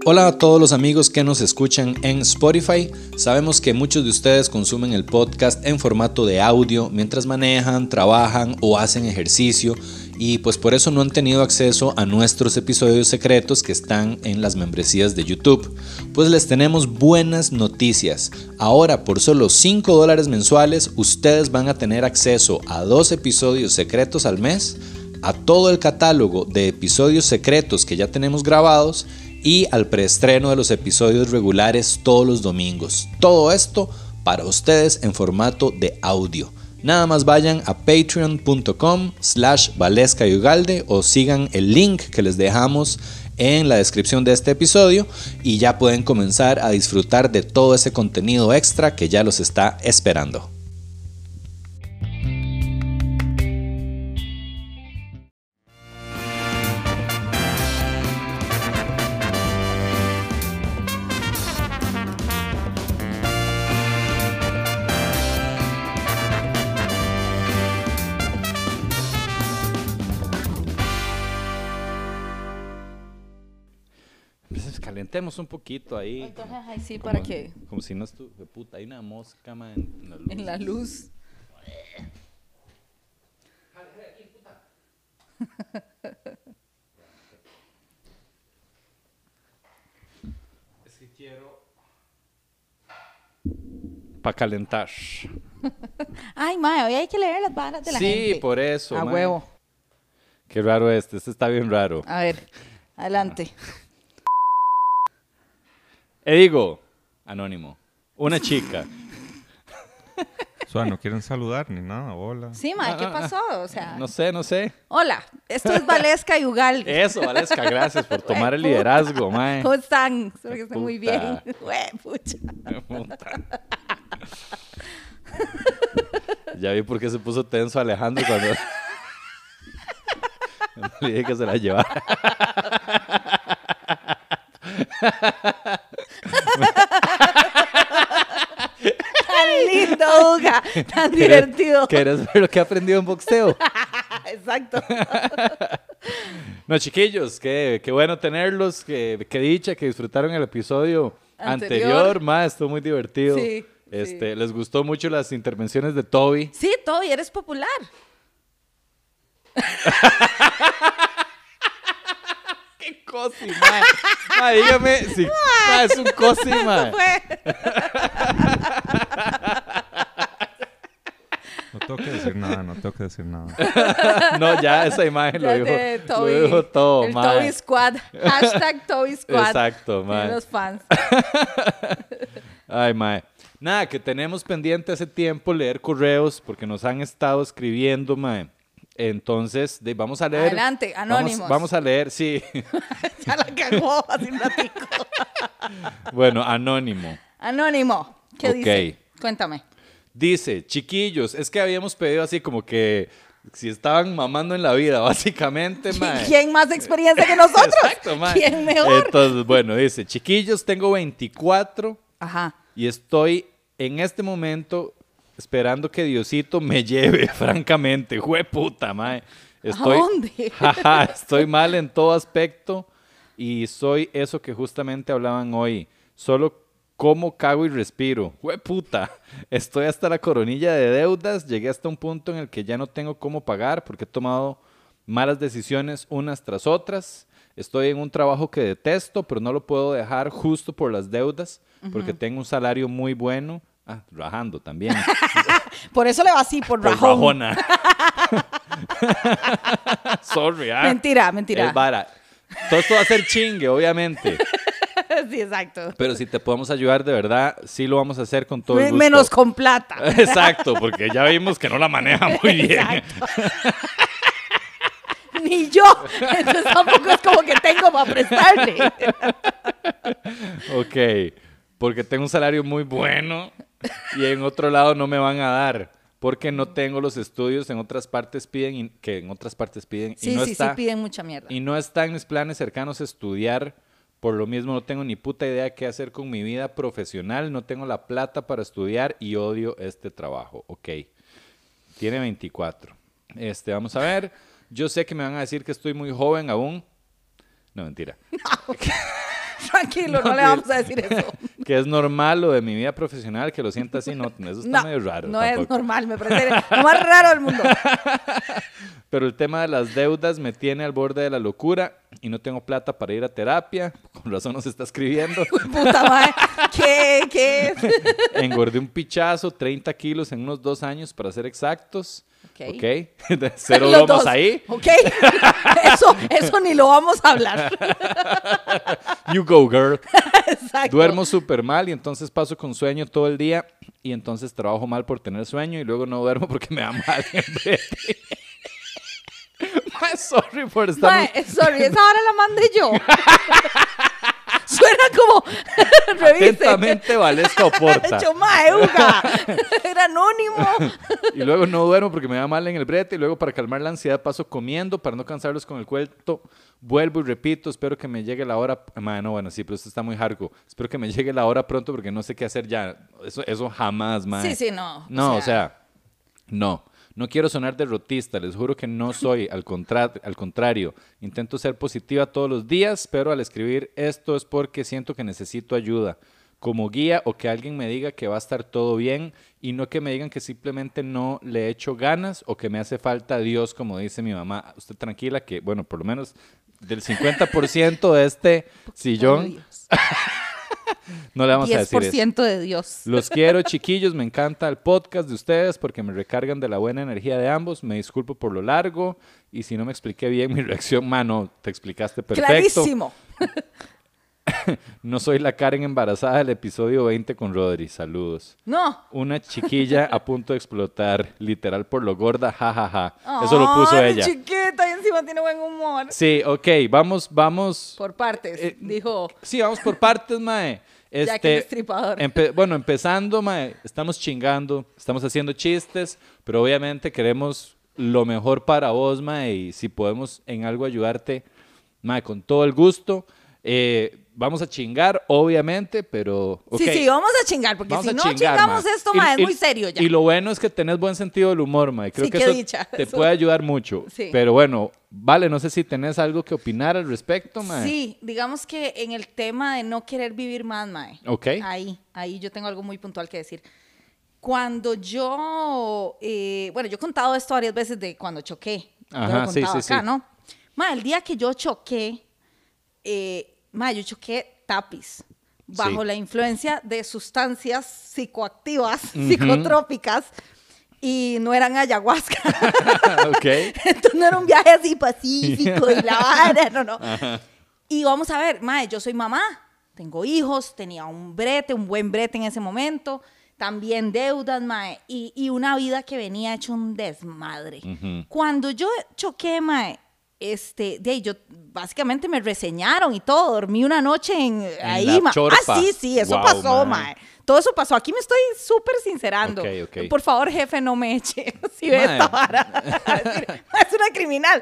Hola a todos los amigos que nos escuchan en Spotify. Sabemos que muchos de ustedes consumen el podcast en formato de audio mientras manejan, trabajan o hacen ejercicio y pues por eso no han tenido acceso a nuestros episodios secretos que están en las membresías de YouTube. Pues les tenemos buenas noticias. Ahora por solo $5 mensuales ustedes van a tener acceso a 2 episodios secretos al mes, a todo el catálogo de episodios secretos que ya tenemos grabados y al preestreno de los episodios regulares todos los domingos. Todo esto para ustedes en formato de audio. Nada más vayan a patreon.com/valescayugalde o sigan el link que les dejamos en la descripción de este episodio y ya pueden comenzar a disfrutar de todo ese contenido extra que ya los está esperando. Calentemos un poquito ahí. Entonces, ahí sí, como, ¿para qué? Como si no estuviera, puta, hay una mosca, man, en la luz. En la luz. Es que quiero para calentar. Ay, mae, hoy hay que leer las varas de la gente. Sí, por eso. A man. huevo. Qué raro este está bien raro. A ver, adelante. Digo, anónimo, una chica. No quieren saludar ni nada, hola. Sí, mae, ¿qué pasó? O sea, No sé. hola, esto es Valesca y Ugalde. Eso, Valesca, gracias por tomar el liderazgo, mae. ¿Cómo están? Espero que estén muy Puta. bien. Güey, pucha. Puta. Ya vi por qué se puso tenso Alejandro cuando le dije que se la llevara. Tan lindo, Uga. Tan divertido. ¿Quieres ver lo que he aprendido en boxeo? Exacto. No, chiquillos, qué bueno tenerlos, qué dicha que disfrutaron el episodio anterior, más estuvo muy divertido. Sí, sí. Les gustó mucho las intervenciones de Toby. Sí, Toby, eres popular. ¡Qué cosi, mae! Mae, dígame si es un cosi, mae. No tengo que decir nada. No, ya esa imagen lo dijo, Toby, lo dijo todo, el mae. Toby Squad. Hashtag Toby Squad. Exacto, Tiene mae. los fans. Ay, mae. Nada, que tenemos pendiente hace tiempo leer correos porque nos han estado escribiendo, mae. Entonces, vamos a leer. Adelante, anónimos. Vamos a leer, sí. Ya la cagó hace un ratico. Bueno, anónimo. Anónimo. ¿Qué Ok. dice? Cuéntame. Dice, chiquillos, es que habíamos pedido así como que si estaban mamando en la vida, básicamente, mae. ¿Quién más experiencia que nosotros? Exacto, mae. ¿Quién mejor? Entonces, bueno, dice, chiquillos, tengo 24 Ajá. y estoy en este momento esperando que Diosito me lleve, francamente. Jueputa, mae. ¿A dónde? Jaja, estoy mal en todo aspecto y soy eso que justamente hablaban hoy. Solo como, cago y respiro. Jueputa. Estoy hasta la coronilla de deudas. Llegué hasta un punto en el que ya no tengo cómo pagar porque he tomado malas decisiones unas tras otras. Estoy en un trabajo que detesto, pero no lo puedo dejar justo por las deudas porque tengo un salario muy bueno. Ah, rajando también. Por eso le va así, por Por rajón. rajona. Sorry, ah. Mentira. Es vara. Todo esto va a ser chingue, obviamente. Sí, exacto. Pero si te podemos ayudar de verdad, sí lo vamos a hacer con todo el gusto. Menos con plata. Exacto, porque ya vimos que no la maneja muy bien. Exacto. Ni yo. Entonces tampoco es como que tengo para prestarle. Ok, porque tengo un salario muy bueno y en otro lado no me van a dar. Porque no tengo los estudios, en otras partes piden, y Sí, no sí, está, sí, piden mucha mierda. y no está en mis planes cercanos estudiar. Por lo mismo no tengo ni puta idea qué hacer con mi vida profesional, no tengo la plata para estudiar y odio este trabajo. Ok, tiene 24. Vamos a ver, yo sé que me van a decir que estoy muy joven aún. No, mentira. Tranquilo, no le vamos a decir eso. Que es normal lo de mi vida profesional, que lo sienta así, no, eso está medio raro. No tampoco. es normal, me parece lo más raro del mundo. Pero el tema de las deudas me tiene al borde de la locura y no tengo plata para ir a terapia. Con razón nos está escribiendo. Puta madre, ¿qué? Engordé un pichazo, 30 kilos en unos 2 años, para ser exactos. Ok. Ok. Cero Los bromas dos. ahí. Ok, eso ni lo vamos a hablar. You go, girl. Exacto. Duermo súper mal y entonces paso con sueño todo el día y entonces trabajo mal por tener sueño y luego no duermo porque me da mal en brete. Sorry por estar... Mae, sorry, esa hora la mandé yo. Suena como... Revise. Atentamente, Valesca Oporta. Yo, mae, Uga. Era anónimo. Y luego no duermo porque me da mal en el brete. Y luego, para calmar la ansiedad, paso comiendo para no cansarlos con el cuento. Vuelvo y repito, espero que me llegue la hora. No, bueno, sí, pero esto está muy hardcore. Espero que me llegue la hora pronto porque no sé qué hacer ya. Eso jamás, mae. Sí, no. No, o sea, no. No quiero sonar derrotista, les juro que no soy, al contrario, intento ser positiva todos los días, pero al escribir esto es porque siento que necesito ayuda, como guía o que alguien me diga que va a estar todo bien y no que me digan que simplemente no le echo ganas o que me hace falta Dios, como dice mi mamá. Usted tranquila que, bueno, por lo menos del 50% de este sillón, no le vamos a decir eso. 10% de Dios. Los quiero, chiquillos. Me encanta el podcast de ustedes porque me recargan de la buena energía de ambos. Me disculpo por lo largo y si no me expliqué bien mi reacción, mano, te explicaste perfecto. Clarísimo. No soy la Karen embarazada del episodio 20 con Rodri. Saludos. No. Una chiquilla a punto de explotar, literal por lo gorda, jajaja. Eso lo puso ella. Chiquita y encima tiene buen humor. Sí, ok, vamos. Por partes, dijo Sí, vamos por partes, mae. Jack el Destripador. Bueno, empezando, mae, estamos chingando, estamos haciendo chistes, pero obviamente queremos lo mejor para vos, mae, y si podemos en algo ayudarte, mae, con todo el gusto. Vamos a chingar, obviamente, pero... Okay. Sí, vamos a chingar, porque Vamos si a no chingar, chingamos ma. esto, ma, es muy serio ya. Y lo bueno es que tenés buen sentido del humor, ma. Creo Sí, que qué eso dicha. te Eso- puede ayudar mucho. Sí. Pero bueno, vale, no sé si tenés algo que opinar al respecto, ma. Sí, digamos que en el tema de no querer vivir más, mae. Ok. Ahí yo tengo algo muy puntual que decir. Cuando yo, bueno, yo he contado esto varias veces de cuando choqué. Ajá, Yo lo he sí, contado sí, acá, sí. ¿no? Mae, el día que yo choqué, yo choqué tapiz. Bajo Sí. la influencia de sustancias psicoactivas, psicotrópicas, y no eran ayahuasca. Ok. Entonces no era un viaje así pacífico y la vara, no. Ajá. Y vamos a ver, mae, yo soy mamá, tengo hijos, tenía un buen brete en ese momento, también deudas, mae, y una vida que venía hecho un desmadre. Ujú. Cuando yo choqué, mae, de ahí yo básicamente me reseñaron y todo, dormí una noche ahí, la mae. chorpa. Ah, sí, eso Wow, pasó, mae. mae. Todo eso pasó. Aquí me estoy súper sincerando. Ok. Por favor, jefe, no me eche. Si ve Mae. esta vara. Es una criminal.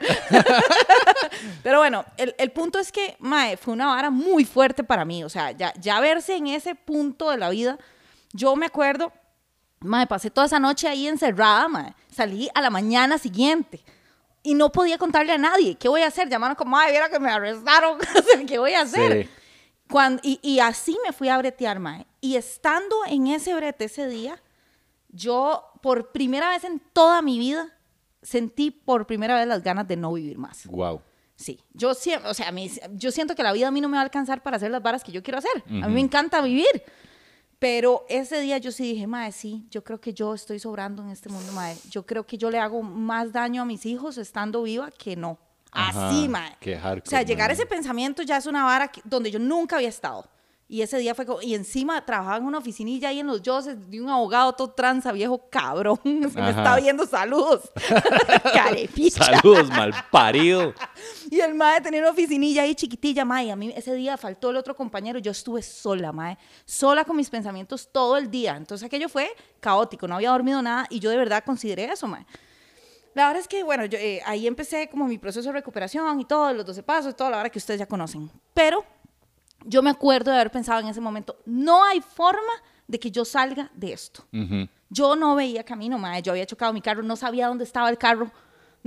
Pero bueno, el punto es que, mae, fue una vara muy fuerte para mí. O sea, ya verse en ese punto de la vida, yo me acuerdo, mae, pasé toda esa noche ahí encerrada, mae. Salí a la mañana siguiente. Y no podía contarle a nadie. ¿Qué voy a hacer? Llamaron como, ay, viera que me arrestaron. O sea, ¿qué voy a hacer? Sí. Y así me fui a bretear, mae. Y estando en ese brete ese día, yo por primera vez en toda mi vida sentí por primera vez las ganas de no vivir más. Wow. Sí, yo siempre, o sea, yo siento que la vida a mí no me va a alcanzar para hacer las varas que yo quiero hacer. A mí Ujú. me encanta vivir. Pero ese día yo sí dije, mae, sí, yo creo que yo estoy sobrando en este mundo, mae. Yo creo que yo le hago más daño a mis hijos estando viva que no. Ajá, Así, mae. qué hardcore, O sea, llegar a mae. ese pensamiento ya es una vara donde yo nunca había estado. Y ese día fue como, y encima trabajaba en una oficinilla ahí en Los Yoses de un abogado todo tranza, viejo cabrón. Se me Ajá. está viendo, saludos. Carepicha. Saludos, malparido. Y el mae tenía una oficinilla ahí chiquitilla, mae. A mí ese día faltó el otro compañero. Yo estuve sola, mae. Sola con mis pensamientos todo el día. Entonces aquello fue caótico. No había dormido nada y yo de verdad consideré eso, mae. La verdad es que, bueno, yo, ahí empecé como mi proceso de recuperación y todo, los 12 pasos, toda la hora que ustedes ya conocen. Pero yo me acuerdo de haber pensado en ese momento, no hay forma de que yo salga de esto. Ujú. Yo no veía camino, mae. Yo había chocado mi carro, no sabía dónde estaba el carro.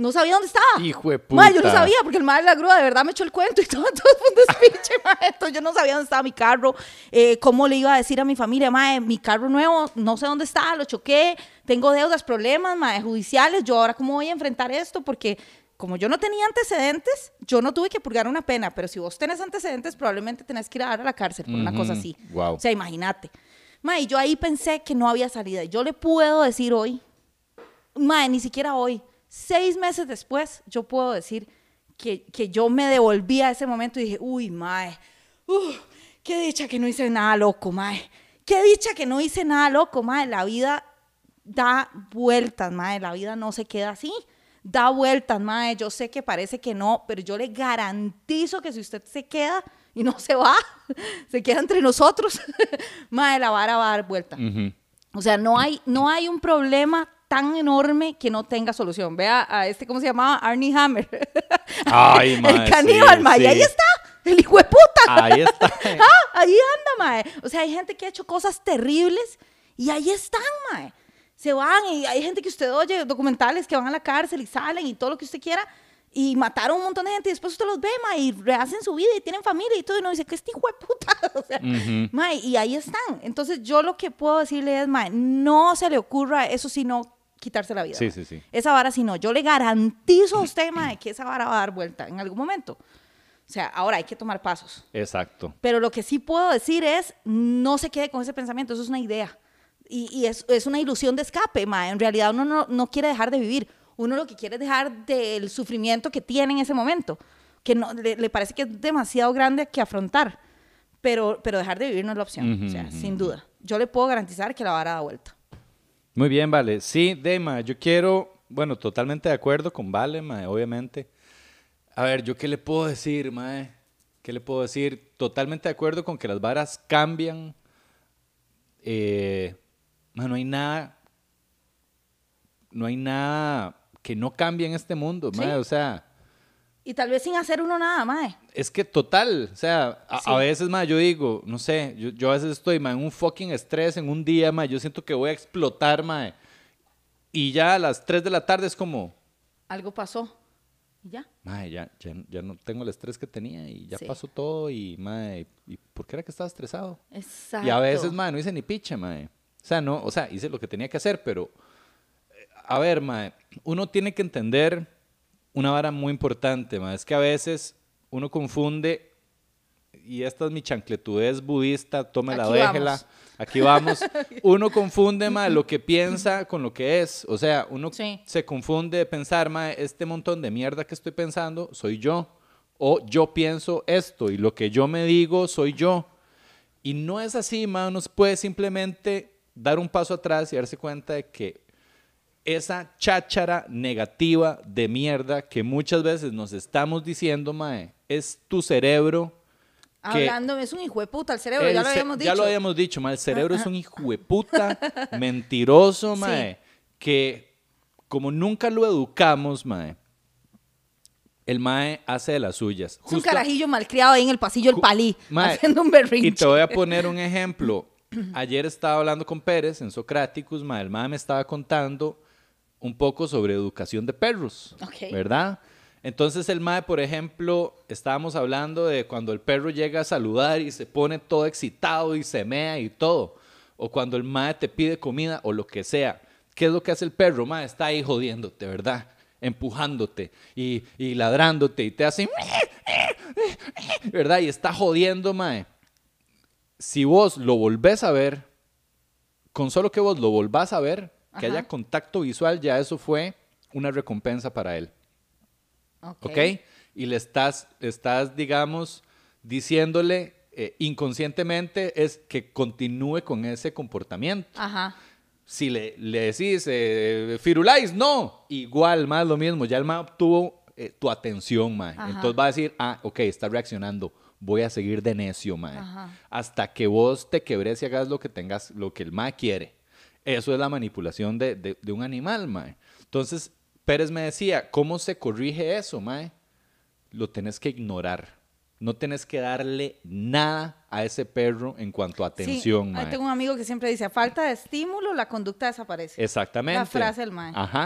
No sabía dónde estaba. Hijo de puta. Mae, yo no sabía, porque el mae de la grúa de verdad me echó el cuento y todo fue un despiche, mae. Entonces yo no sabía dónde estaba mi carro, cómo le iba a decir a mi familia, mae, mi carro nuevo, no sé dónde está, lo choqué, tengo deudas, problemas, mae, judiciales, yo ahora cómo voy a enfrentar esto, porque como yo no tenía antecedentes, yo no tuve que purgar una pena, pero si vos tenés antecedentes, probablemente tenés que ir a dar a la cárcel por una cosa así. Wow. O sea, imagínate. Mae, yo ahí pensé que no había salida. Yo le puedo decir hoy, mae, ni siquiera hoy, 6 meses después, yo puedo decir que yo me devolví a ese momento y dije, uy, mae, qué dicha que no hice nada loco, mae. Qué dicha que no hice nada loco, mae. La vida da vueltas, mae. La vida no se queda así. Da vueltas, mae. Yo sé que parece que no, pero yo le garantizo que si usted se queda y no se va, se queda entre nosotros, mae, la vara va a dar vuelta. O sea, no hay un problema tan enorme que no tenga solución. Vea a ¿cómo se llamaba? Armie Hammer. Ay, mae, el caníbal, sí, mae. sí. Y ahí está, el hijo de puta. Ahí está. Ahí anda, mae. O sea, hay gente que ha hecho cosas terribles y ahí están, mae. Se van y hay gente que usted oye, documentales que van a la cárcel y salen y todo lo que usted quiera y mataron a un montón de gente y después usted los ve, mae, y rehacen su vida y tienen familia y todo y uno dice que este hijo de puta. O sea, mae, y ahí están. Entonces yo lo que puedo decirle es, mae, no se le ocurra eso sino quitarse la vida. Sí, mae. sí, sí. Esa vara si no. Yo le garantizo a usted, mae, que esa vara va a dar vuelta en algún momento. O sea, ahora hay que tomar pasos. Exacto. Pero lo que sí puedo decir es, no se quede con ese pensamiento, eso es una idea. Y es una ilusión de escape, mae. En realidad uno no quiere dejar de vivir. Uno lo que quiere es dejar del sufrimiento que tiene en ese momento, que no, le parece que es demasiado grande que afrontar. Pero dejar de vivir no es la opción, o sea, sin duda. Yo le puedo garantizar que la vara da vuelta. Muy bien, Vale. Sí, Dema, yo quiero, bueno, totalmente de acuerdo con Vale, mae, obviamente. A ver, ¿yo qué le puedo decir, mae? ¿Qué le puedo decir? Totalmente de acuerdo con que las varas cambian. Mae, no hay nada que no cambie en este mundo, mae, Sí. o sea... Y tal vez sin hacer uno nada, mae. Es que total, o sea, Sí. a veces, mae, yo digo, no sé, yo a veces estoy, mae, en un fucking estrés en un día, mae, yo siento que voy a explotar, mae, y ya a las 3 de la tarde es como, Algo pasó. Y ya. mae, ya no tengo el estrés que tenía y ya Sí. pasó todo y, mae, ¿y por qué era que estaba estresado? Exacto. Y a veces, mae, no hice ni picha, mae, o sea, hice lo que tenía que hacer, pero, a ver, mae, uno tiene que entender una vara muy importante, mae, es que a veces uno confunde, y esta es mi chancletudez budista, tómela, Aquí déjela, vamos. aquí vamos. Uno confunde, mae, lo que piensa con lo que es. O sea, uno Sí. se confunde de pensar, mae, este montón de mierda que estoy pensando soy yo. O yo pienso esto y lo que yo me digo soy yo. Y no es así, mae, uno puede simplemente dar un paso atrás y darse cuenta de que esa cháchara negativa de mierda que muchas veces nos estamos diciendo, mae, es tu cerebro. que Hablando, es un hijo de puta el cerebro, ya lo habíamos dicho. Ya lo habíamos dicho, mae, el cerebro es un hijo de puta mentiroso, mae, que como nunca lo educamos, mae, el mae hace de las suyas. Es un carajillo malcriado ahí en el pasillo del palí, Mae, haciendo un berrinche. Y te voy a poner un ejemplo. Ayer estaba hablando con Pérez en Socráticos, mae, el mae me estaba contando un poco sobre educación de perros, Ok. ¿verdad? Entonces el mae, por ejemplo, estábamos hablando de cuando el perro llega a saludar y se pone todo excitado y se mea y todo. O cuando el mae te pide comida o lo que sea. ¿Qué es lo que hace el perro? Mae, está ahí jodiéndote, ¿verdad? Empujándote y ladrándote y te hace... ¿verdad? Y está jodiendo, mae. Si vos lo volvés a ver, con solo que vos lo volvás a ver, que Ajá. haya contacto visual, ya eso fue una recompensa para él. ¿Ok? Y le estás, digamos, diciéndole inconscientemente es que continúe con ese comportamiento. Ajá. Si le decís, Firulais, no, igual, más lo mismo, ya el mae obtuvo tu atención, mae. Ajá. Entonces va a decir, ok, está reaccionando, voy a seguir de necio, mae. Ajá. Hasta que vos te quebres y hagas lo que el mae quiere. Eso es la manipulación de un animal, mae. Entonces, Pérez me decía, ¿cómo se corrige eso, mae? Lo tenés que ignorar. No tenés que darle nada a ese perro en cuanto a atención, sí, mae. tengo un amigo que siempre dice, a falta de estímulo, la conducta desaparece. Exactamente. La frase del mae. Ajá.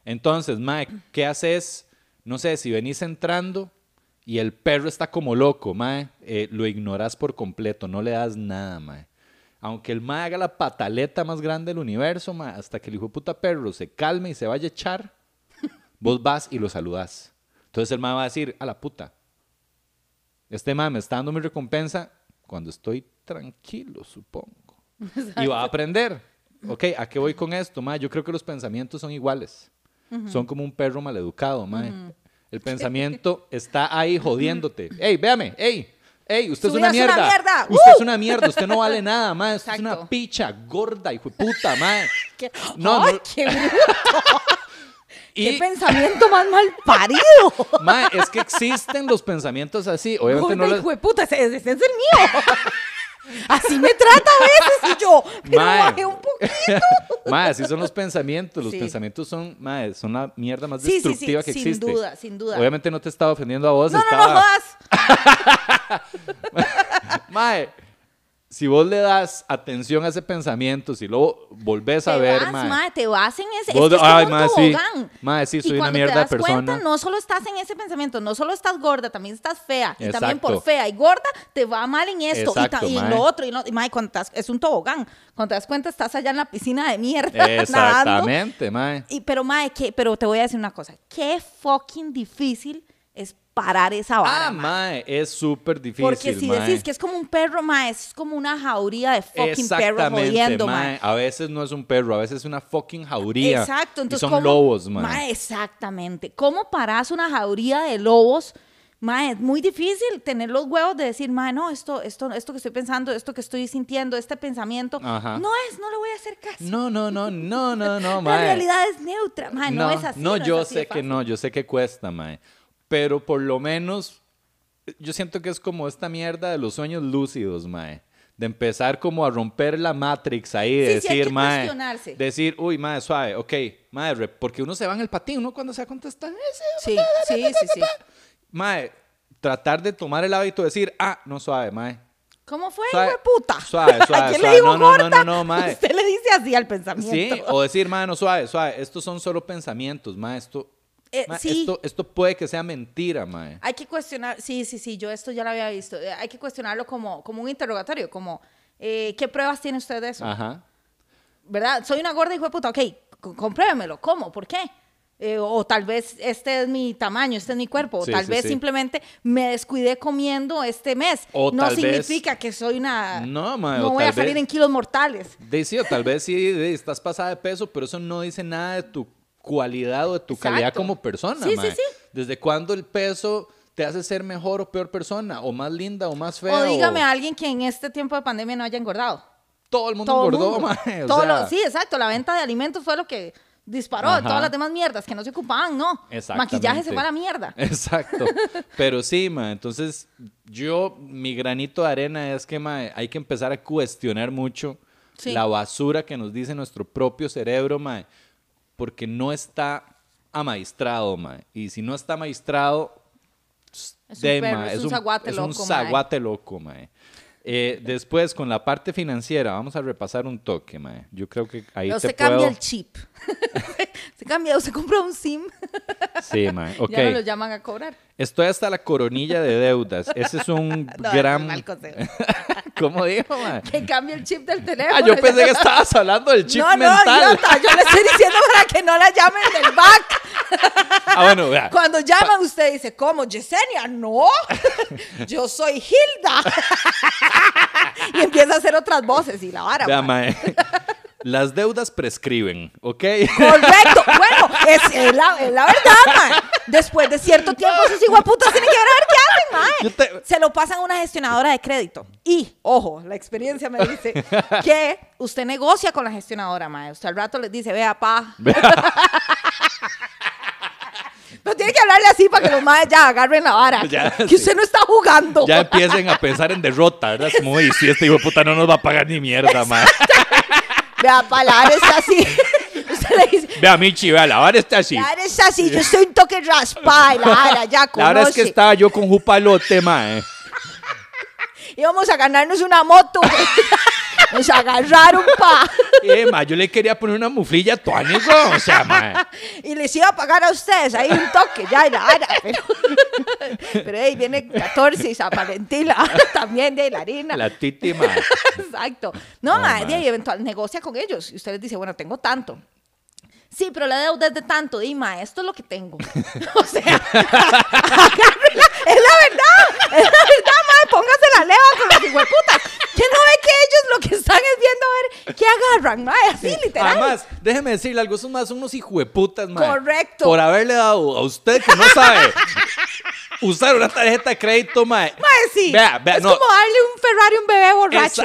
Entonces, mae, ¿qué haces? No sé, si venís entrando y el perro está como loco, mae, lo ignoras por completo, no le das nada, mae. Aunque el mae haga la pataleta más grande del universo, mae, hasta que el hijo de puta perro se calme y se vaya a echar, vos vas y lo saludás. Entonces el mae va a decir, a la puta, este mae me está dando mi recompensa cuando estoy tranquilo, supongo. Exacto. Y va a aprender. Ok, ¿a qué voy con esto, mae? Yo creo que los pensamientos son iguales. Son como un perro maleducado, mae. El pensamiento está ahí jodiéndote. ¡Ey, véame! ¡Ey! ¡Ey! Usted es una mierda. Usted es una mierda. Usted no vale nada, mae. Usted es una picha gorda, hijo de puta, mae. ¡Ay, qué bruto! ¡Qué pensamiento más mal parido! Mae, es que existen los pensamientos así. Obviamente gorda, hijo de puta, ese es el mío. Así me trata a veces y yo, pero bajé un poquito. Mae, así son los pensamientos. Los pensamientos son, mae, son la mierda más destructiva que existe. Sin duda, sin duda. Obviamente no te estaba ofendiendo a vos. No jodas. Mae, si vos le das atención a ese pensamiento, si luego volvés a ver, mae, te vas en ese, vos, es que es como un tobogán. Mae, sí, soy una mierda de persona. Cuenta, no solo estás en ese pensamiento, no solo estás gorda, también estás fea. Exacto. Y también por fea y gorda te va mal en esto. Exacto, y en lo otro. Y mae, cuando es un tobogán. Cuando te das cuenta, estás allá en la piscina de mierda. Exactamente, mae. Pero mae, pero te voy a decir una cosa. Qué fucking difícil es parar esa vara, mae, es súper difícil, porque si decís que es como un perro, mae, es como una jauría de fucking perro jodiendo, mae. A veces no es un perro, a veces es una fucking jauría. Exacto. Entonces, y son lobos, mae. Mae, exactamente. ¿Cómo parás una jauría de lobos? Mae, es muy difícil tener los huevos de decir, mae, no, esto que estoy pensando, esto que estoy sintiendo, este pensamiento, no le voy a hacer caso. No, mae. La realidad es neutra, mae, no es así. No, yo sé que no, yo sé que cuesta, mae. Pero por lo menos, yo siento que es como esta mierda de los sueños lúcidos, mae. De empezar como a romper la Matrix ahí, de decir, mae. Decir, uy, mae, suave, ok, mae, porque uno se va en el patín, uno cuando se va a contestar. Sí. Mae, tratar de tomar el hábito de decir, no, suave, mae. ¿Cómo fue, hijo de puta? Suave. ¿A quién le digo gorda? No, mae. Usted le dice así al pensamiento. Sí, o decir, mae, no, suave. Estos son solo pensamientos, mae, esto puede que sea mentira, mae. Hay que cuestionar, sí, yo esto ya lo había visto. Hay que cuestionarlo como un interrogatorio, como, ¿qué pruebas tiene usted de eso? Ajá. ¿Verdad? Soy una gorda, hijo de puta, ok, compruébemelo. ¿Cómo? ¿Por qué? O tal vez este es mi tamaño, este es mi cuerpo, o tal vez simplemente me descuidé comiendo este mes. O no significa que soy una... No, mae, no voy a salir en kilos mortales. Sí, o tal vez sí estás pasada de peso, pero eso no dice nada de tu cualidad o de tu calidad como persona, mae. Sí. ¿Desde cuándo el peso te hace ser mejor o peor persona? ¿O más linda o más fea? O dígame a alguien que en este tiempo de pandemia no haya engordado. Todo el mundo engordó, mae. Sí, exacto. La venta de alimentos fue lo que disparó. Todas las demás mierdas que no se ocupaban, no. Maquillaje se fue a la mierda. Exacto. Pero sí, mae. Entonces, mi granito de arena es que, mae, hay que empezar a cuestionar mucho la basura que nos dice nuestro propio cerebro, mae. Porque no está amaestrado, mae. Y si no está amaestrado, es un zaguate loco, mae. Después, con la parte financiera, vamos a repasar un toque, mae. Yo creo que ahí cambia el chip. Usted compra un SIM. Sí, mae. Okay. Ya no lo llaman a cobrar. Estoy hasta la coronilla de deudas. Ese es un gran... Es mal consejo. ¿Cómo dijo, mae? Que cambie el chip del teléfono. Yo pensé que estabas hablando del chip mental. No, idiota. Yo le estoy diciendo para que no la llamen del back. Bueno, vea. Cuando llaman usted dice, ¿cómo? ¿Yesenia? No. Yo soy Hilda. Y empieza a hacer otras voces y la vara. Vea, mae. Las deudas prescriben, ¿ok? Correcto. Bueno, es la verdad, mae. Después de cierto tiempo, esos hijueputas tienen que ver qué hacen, mae. Se lo pasan a una gestionadora de crédito. Y, ojo, la experiencia me dice que usted negocia con la gestionadora, mae. Usted al rato les dice, vea, pa. No tiene que hablarle así para que los maes ya agarren la vara. Que usted no está jugando. Ya empiecen a pensar en derrota, ¿verdad? Es como, si este hijo de puta no nos va a pagar ni mierda, mae. Vea, pa, la vara está así. Usted le dice, vea, Michi, vea, la vara está así. La vara está así, yo soy un toque raspa y la vara ya conoce. La verdad es que estaba yo con jupalote, mae. Íbamos a ganarnos una moto. Nos agarraron, pa. Mae, yo le quería poner una muflilla tuanis, weón. O sea, mae. Y les iba a pagar a ustedes ahí un toque, ya, pero ahí viene 14 y San Valentín, también de la harina. La titi, mae. Exacto. No, No, mae, mae. y eventual negocia con ellos. Y usted les dice, bueno, tengo tanto. Sí, pero la deuda es de tanto. Y mae, esto es lo que tengo. O sea, agárrela. Es la verdad, mae, póngase la leva con los hijueputas. Que no ve que ellos lo que están es viendo a ver qué agarran, mae, así literal. Además, déjeme decirle algo, esos más son unos hijueputas, mae. Correcto. Por haberle dado a usted que no sabe usar una tarjeta de crédito, mae. Mae, sí. Vea, es no. como darle un Ferrari a un bebé borracho.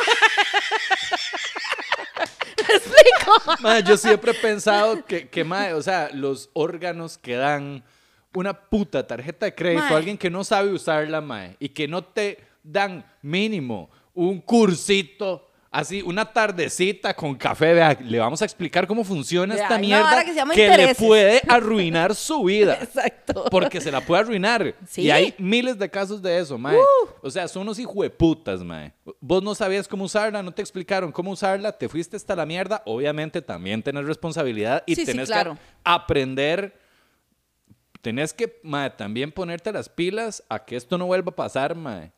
¿Me explico? Mae, yo siempre he pensado que mae, o sea, los órganos que dan una puta tarjeta de crédito Mae. a alguien que no sabe usarla, mae, y que no te dan mínimo un cursito, así, una tardecita con café, vea, le vamos a explicar cómo funciona Vea, esta hay una mierda vara que se llama le intereses. puede arruinar su vida. Exacto. Porque se la puede arruinar. Sí. Y hay miles de casos de eso, mae. O sea, son unos hijueputas, mae. Vos no sabías cómo usarla, no te explicaron cómo usarla, te fuiste hasta la mierda. Obviamente también tenés responsabilidad y Sí, sí, tenés claro. que aprender. Tenés que, mae, también ponerte las pilas a que esto no vuelva a pasar, mae.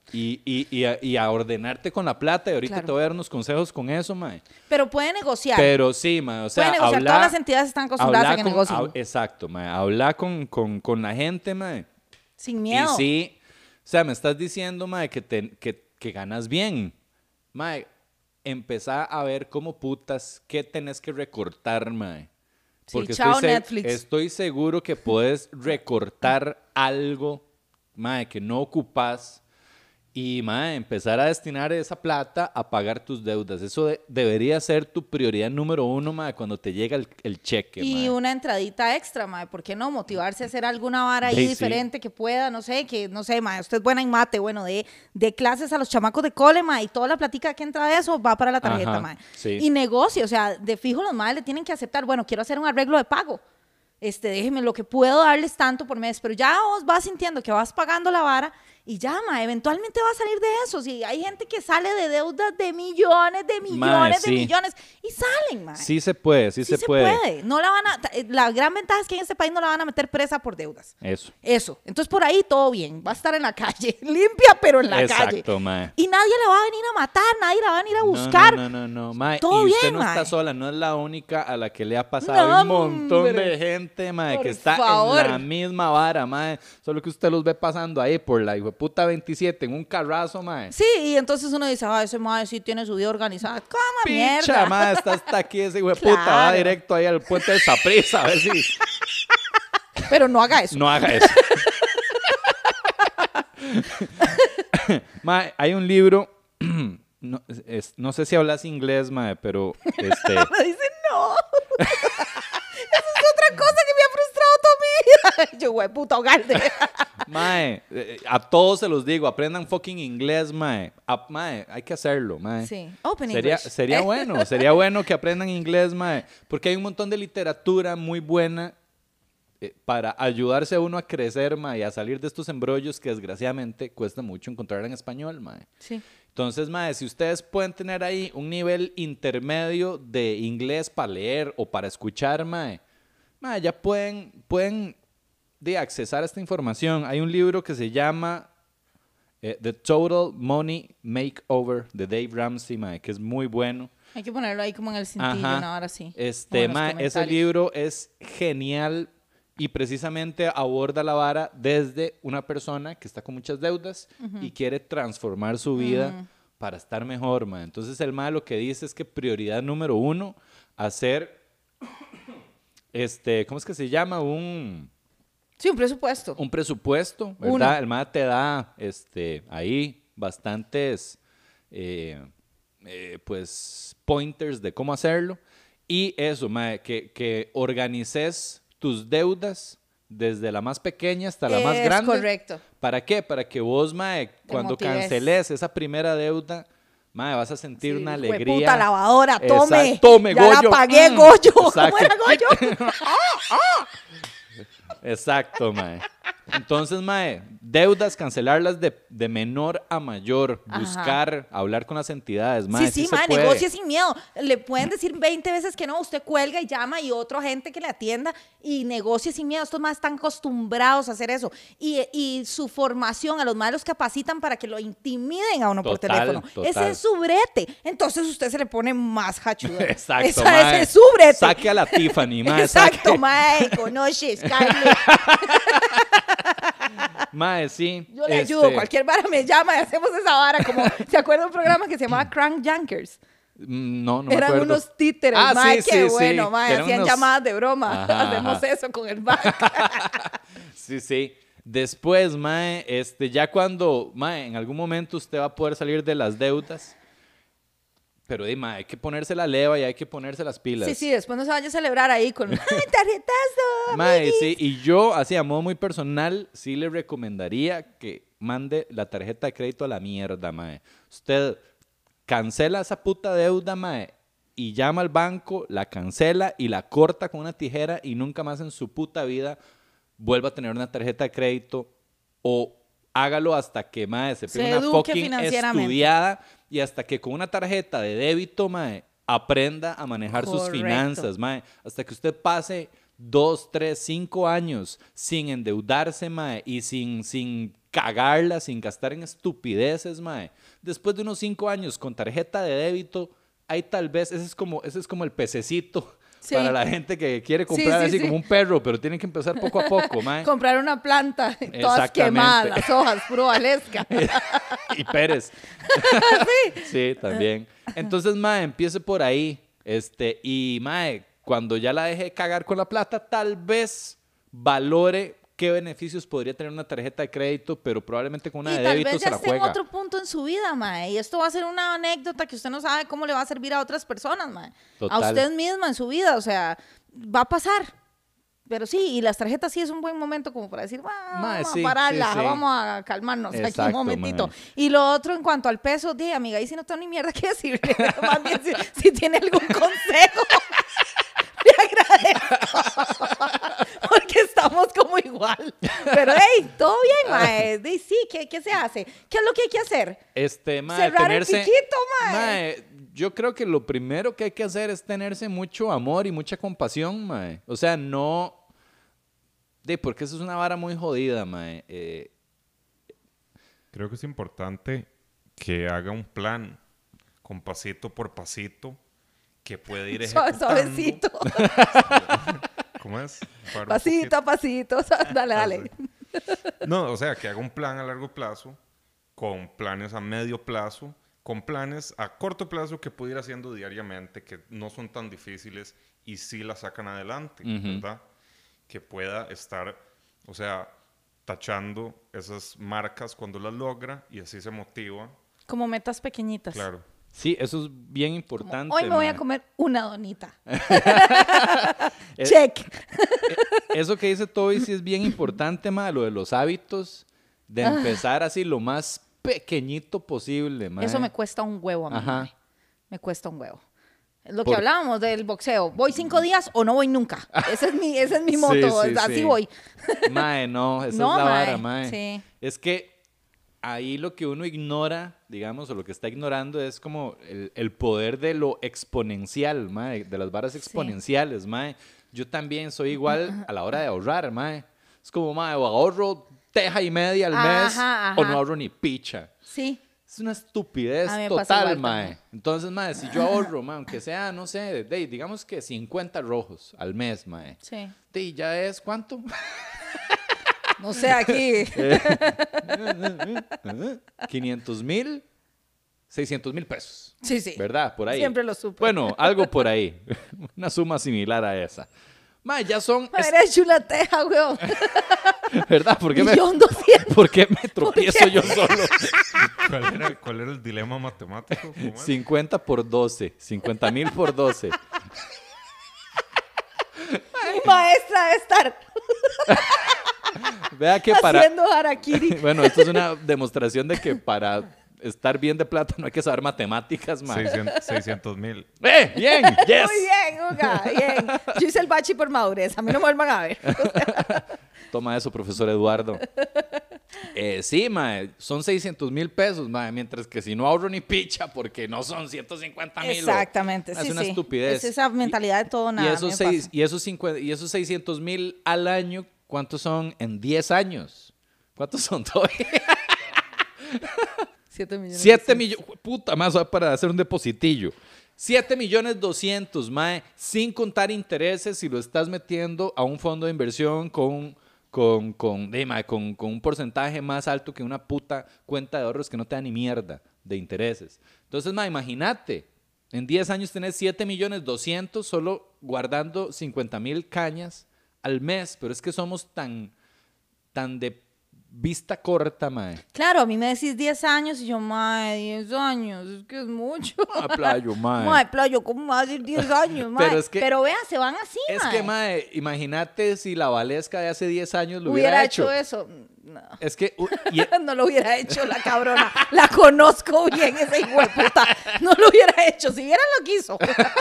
Y a ordenarte con la plata. Y ahorita Claro. te voy a dar unos consejos con eso, mae. Pero puede negociar. Pero sí, mae, o sea, puede negociar. habla- Todas las entidades están acostumbradas a habla que con- negocien. exacto, mae. Habla con la gente, mae. Sin miedo. Y sí, o sea, me estás diciendo, mae, que ganas bien. Mae, empezá a ver cómo putas, qué tenés que recortar, mae. Sí, chao, Netflix. Estoy seguro que puedes recortar algo, mae, que no ocupas y, mae, empezar a destinar esa plata a pagar tus deudas. Eso debería ser tu prioridad número uno, mae, cuando te llega el cheque, Y mae. una entradita extra, mae. ¿Por qué no? Motivarse a hacer alguna vara ahí Sí, sí. diferente que pueda, no sé, mae. Usted es buena en mate, bueno, de clases a los chamacos de cole, mae. Y toda la platica que entra de eso va para la tarjeta, Ajá, mae. sí. Y negocio, o sea, de fijo los madres le tienen que aceptar, bueno, quiero hacer un arreglo de pago. Déjeme lo que puedo darles tanto por mes, pero ya vos vas sintiendo que vas pagando la vara y ya, ma, eventualmente va a salir de eso. Si hay gente que sale de deudas de millones, Mae, sí. y salen, ma. Sí se puede, sí, Sí se puede. No la van a, la gran ventaja es que en este país no la van a meter presa por deudas. Eso. Eso. Entonces por ahí todo bien. Va a estar en la calle. Limpia, pero en la calle. Exacto, mae. Y nadie la va a venir a matar, nadie la va a venir a buscar. No. Mae, Todo y usted bien, no está mae. sola, no es la única a la que le ha pasado. No, Hay un montón hombre. de gente, mae, Por que está favor. en la misma vara, mae. Solo que usted los ve pasando ahí por la hijueputa 27 en un carrazo, mae. Sí, y entonces uno dice, ese madre sí tiene su vida organizada. ¡Cómo Picha, mierda! mae, está hasta aquí ese hijueputa, va Claro. directo ahí al puente de Saprissa, a ver si Pero no haga eso. no haga eso. Mae, hay un libro, no sé si hablas inglés, mae, pero Me dice, no. Eso es otra cosa que me ha frustrado toda mi vida. Yo, güey, puta, hogarde. mae, a todos se los digo, aprendan fucking inglés, mae. Mae, hay que hacerlo, mae. Sí, Open Sería, English. sería bueno que aprendan inglés, mae, porque hay un montón de literatura muy buena para ayudarse a uno a crecer, mae, y a salir de estos embrollos que desgraciadamente cuesta mucho encontrar en español, mae. Sí. Entonces, mae, si ustedes pueden tener ahí un nivel intermedio de inglés para leer o para escuchar, mae, ya pueden de accesar a esta información. Hay un libro que se llama The Total Money Makeover de Dave Ramsey, mae, que es muy bueno. Hay que ponerlo ahí como en el cintillo, Ajá. ¿no? Ahora sí. Mae, ese libro es genial y precisamente aborda la vara desde una persona que está con muchas deudas y quiere transformar su vida para estar mejor, mae. Entonces el mae lo que dice es que prioridad número uno, hacer, ¿cómo es que se llama? Sí, un presupuesto. Un presupuesto, ¿verdad? Uno. El mae te da, ahí bastantes, pues, pointers de cómo hacerlo. Y eso, mae, que organices tus deudas desde la más pequeña hasta la más Es grande. correcto. ¿Para qué? Para que vos, mae, cuando motives. canceles esa primera deuda, mae, vas a sentir una Sí, alegría. Puta lavadora, tome. Exacto, tome, ya Goyo. la pagué, Goyo. ¿Cómo Exacto. era Goyo? Exacto, mae. Entonces, mae, deudas, cancelarlas de menor a mayor, buscar, hablar con las entidades, mae, Sí, se mae, puede. negocie sin miedo. Le pueden decir 20 veces que no, usted cuelga y llama y otra gente que le atienda y negocie sin miedo. Estos más están acostumbrados a hacer eso. Y su formación, a los más los capacitan para que lo intimiden a uno por Total, teléfono. total. Ese es su brete. Entonces usted se le pone más hachudo. Exacto, Ese mae. es su brete. Saque a la Tiffany, mae. Exacto, saque. mae, conoces, Carlos. Mae, sí. Yo le ayudo, cualquier vara me llama y hacemos esa vara. Como, ¿se acuerda un programa que se llamaba Crank Yankers? No me Eran acuerdo. unos títeres, Ah, mae, sí, qué sí, bueno, sí. mae, Eran hacían unos- llamadas de broma. Ajá, Hacemos ajá. eso con el banco. Sí, sí. Después, mae, ya cuando, mae, en algún momento usted va a poder salir de las deudas, pero, mae, hay que ponerse la leva y hay que ponerse las pilas. Sí, sí, después no se vaya a celebrar ahí con, ¡ay, tarjetazo! Mae, amiguis! sí, y yo, así a modo muy personal, sí le recomendaría que mande la tarjeta de crédito a la mierda, mae. Usted cancela esa puta deuda, mae, y llama al banco, la cancela y la corta con una tijera y nunca más en su puta vida vuelva a tener una tarjeta de crédito o hágalo hasta que, mae, se Se pegue una eduque fucking financieramente. estudiada y hasta que con una tarjeta de débito, mae, aprenda a manejar sus Correcto. finanzas, mae. Hasta que usted pase 2, 3, 5 años sin endeudarse, mae, y sin cagarla, sin gastar en estupideces, mae. Después de unos 5 años con tarjeta de débito, ahí tal vez, ese es como el pececito Sí. para la gente que quiere comprar Sí, así sí. como un perro, pero tienen que empezar poco a poco, mae. Comprar una planta, todas Exactamente. quemadas, las hojas, puro valesca. Y Pérez. Sí, también. Entonces, mae, empiece por ahí. Y mae, cuando ya la deje de cagar con la plata, tal vez valore qué beneficios podría tener una tarjeta de crédito, pero probablemente con una Y de tal débito vez se ya la esté en juega. otro punto en su vida, mae. Y esto va a ser una anécdota que usted no sabe cómo le va a servir a otras personas, mae. Total. A usted misma en su vida, o sea, va a pasar. Pero sí, y las tarjetas sí es un buen momento como para decir, "Bueno, Mae, vamos sí, a pararla, sí, sí. vamos a calmarnos aquí un Exacto, momentito". mae. Y lo otro en cuanto al peso, di, amiga, ahí sí no tengo ni mierda que decirle. Más bien, si tiene algún consejo, le agradezco. Porque estamos como igual. Pero, hey, todo bien, mae. Di, sí, ¿qué se hace? ¿Qué es lo que hay que hacer? Mae, Cerrar el piquito, mae. Mae, yo creo que lo primero que hay que hacer es tenerse mucho amor y mucha compasión, mae. O sea, no... porque eso es una vara muy jodida, mae. Creo que es importante que haga un plan con pasito por pasito que puede ir ejecutando. Suavecito. ¿Cómo es? Para un Pasito a pasito. Dale, dale. No, o sea, que haga un plan a largo plazo, con planes a medio plazo, con planes a corto plazo que puede ir haciendo diariamente, que no son tan difíciles y sí la sacan adelante, ¿verdad? Que pueda estar, o sea, tachando esas marcas cuando las logra y así se motiva. Como metas pequeñitas. Claro. Sí, eso es bien importante. Hoy me voy mae. a comer una donita. Check. Eso que dice Toby sí es bien importante, mae, lo de los hábitos, de empezar así lo más pequeñito posible, mae. Eso me cuesta un huevo a mí. Ajá. mae. Me cuesta un huevo. Es lo Por- que hablábamos del boxeo. ¿Voy 5 días o no voy nunca? Ese es mi moto. Sí, sí, así sí. voy. Mae, no, esa No, es la mae, vara, mae. sí. Es que ahí lo que uno ignora, digamos, o lo que está ignorando es como el poder de lo exponencial, mae, de las varas exponenciales, mae. Yo también soy igual a la hora de ahorrar, mae. Es como, mae, o ahorro teja y media al mes Ajá, o ajá. no ahorro ni picha. Sí. Es una estupidez A mí me pasa total, igual mae. también. Entonces, mae, si yo ahorro, mae, aunque sea, no sé, digamos que 50 rojos al mes, mae. Sí. ¿Ya es cuánto? No sé, aquí. 500,000, 600,000 pesos. Sí, sí. ¿Verdad? Por ahí. Siempre lo supe. Bueno, algo por ahí. Una suma similar a esa. Mae, ya son... Me eres chulateja, weón. ¿Verdad? ¿Por qué, $1,200,000. ¿Por qué me tropiezo yo solo? ¿Cuál era el dilema matemático? ¿Cómo es? 50 por 12. 50,000 por 12. Mi maestra debe estar Vea que para... haciendo harakiri. Bueno, esto es una demostración de que para estar bien de plata no hay que saber matemáticas, mae. 600,000. Bien, yes. Muy bien, Uga, bien. Yo hice el bachi por madurez, a mí no me vuelvan a ver. Toma eso, profesor Eduardo. Sí, mae, son 600,000 pesos, mae, mientras que si no ahorro ni picha porque no son 150,000. Exactamente, Es sí, una sí. estupidez. Es esa mentalidad de todo nada. Y esos 600,000 al año, ¿cuántos son en 10 años? ¿Cuántos son todavía? 7 millones. 7 millones, puta más para hacer un depositillo. 7,200,000, mae, sin contar intereses si lo estás metiendo a un fondo de inversión con un porcentaje más alto que una puta cuenta de ahorros que no te da ni mierda de intereses. Entonces, mae, imagínate, en 10 años tenés 7,200,000 solo guardando 50,000 cañas al mes, pero es que somos tan de vista corta, mae. Claro, a mí me decís 10 años y yo, mae, 10 años, es que es mucho. Playo, mae. Mae, playo, ¿cómo va a decir 10 años, mae? Pero vea, se van así, Es mae. que, mae, imagínate si la Valesca de hace 10 años lo Hubiera hecho eso. No. Es que... No lo hubiera hecho la cabrona. La conozco bien, esa hijueputa. No lo hubiera hecho. Si hubiera lo quiso.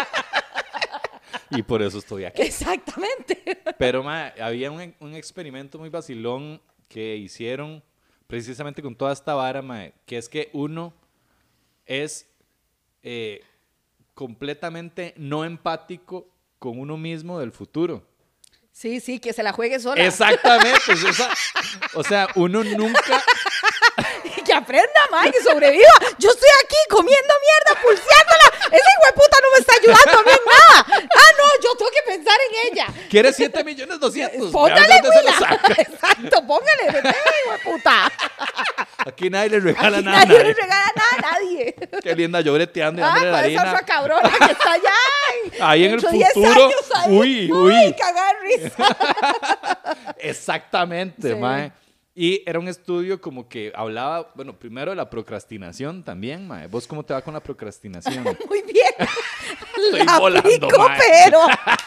Y por eso estoy aquí. Exactamente. Pero, mae, había un experimento muy vacilón que hicieron precisamente con toda esta vara, mae, que es que uno es completamente no empático con uno mismo del futuro. Sí, sí, que se la juegue sola. Exactamente. O sea, uno nunca... Que aprenda, mae, que sobreviva. Yo estoy aquí comiendo mierda, pulseándola. Esa hijueputa no me está ayudando a mí en nada. Ah, no, yo tengo que pensar en ella. ¿Quieres 7,200,000? Póngale, ¿De dónde se lo Willa. saca? Exacto, póngale, vete, hijueputa. Aquí nadie le regala nada. Nadie le regala nada a nadie. Qué linda, yo breteando y dándole la con esa harina. otra cabrona que está allá. Ahí en el dentro de 10 futuro. años ahí. Uy. Uy, cagar risa. Exactamente, Sí. mae. Y era un estudio como que hablaba, bueno, primero de la procrastinación también, mae. ¿Vos cómo te va con la procrastinación? Muy bien. Estoy La volando, aplico, mae. pero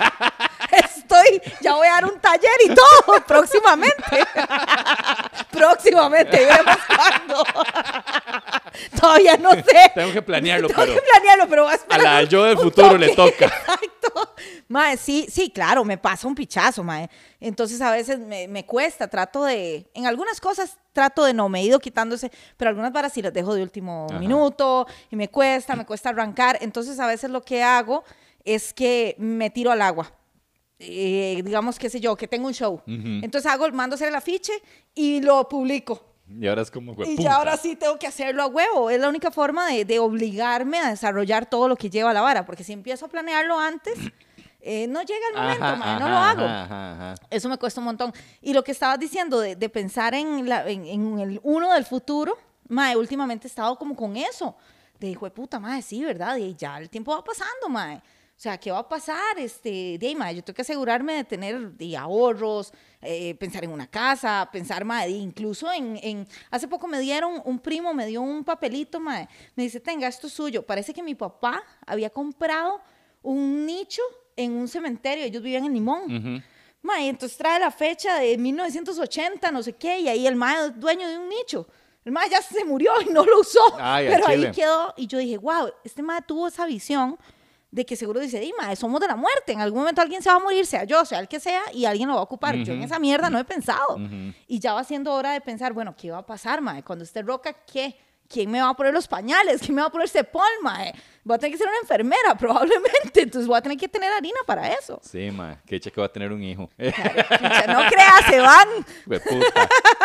ya voy a dar un taller y todo próximamente. Próximamente, veremos cuándo. Todavía no sé. Tengo que planearlo, Tengo pero que planearlo, pero va a a esperar la un- yo del un futuro le toque. toca. Exacto. Mae, sí, claro, me pasa un pichazo, mae. Entonces a veces me cuesta, en algunas cosas trato de no, me he ido quitándose, pero algunas varas sí las dejo de último Ajá. minuto y me cuesta arrancar. Entonces a veces lo que hago es que me tiro al agua. Digamos, qué sé yo, que tengo un show. Entonces mando hacer el afiche y lo publico. Y ahora es como, Y hueputa. ya ahora sí tengo que hacerlo a huevo. Es la única forma de obligarme a desarrollar todo lo que lleva la vara. Porque si empiezo a planearlo antes, no llega el momento, Ajá, mae, no ajá, lo hago. ajá. Eso me cuesta un montón. Y lo que estabas diciendo de pensar en el uno del futuro, mae, últimamente he estado como con eso. De hijo de puta, mae, sí, ¿verdad? Y ya el tiempo va pasando, mae. O sea, ¿qué va a pasar? Mae, yo tengo que asegurarme de tener ahorros, pensar en una casa, pensar, mae, incluso hace poco un primo me dio un papelito, mae. Me dice, tenga, esto es suyo. Parece que mi papá había comprado un nicho en un cementerio. Ellos vivían en Limón. Mae, entonces trae la fecha de 1980, no sé qué, y ahí el mae es dueño de un nicho. El mae ya se murió y no lo usó, Ay, pero al ahí chile. quedó. Y yo dije, wow, este mae tuvo esa visión de que seguro dice, mae, somos de la muerte, en algún momento alguien se va a morir, sea yo, sea el que sea, y alguien lo va a ocupar. Yo en esa mierda no he pensado. Y ya va siendo hora de pensar, bueno, ¿qué va a pasar, mae? Cuando esté roca, ¿qué? ¿Quién me va a poner los pañales? ¿Quién me va a poner cepol, mae? Voy a tener que ser una enfermera, probablemente. Entonces voy a tener que tener harina para eso. Sí, mae. Que echa que va a tener un hijo. Pucha, no creas, se van. Hueputa.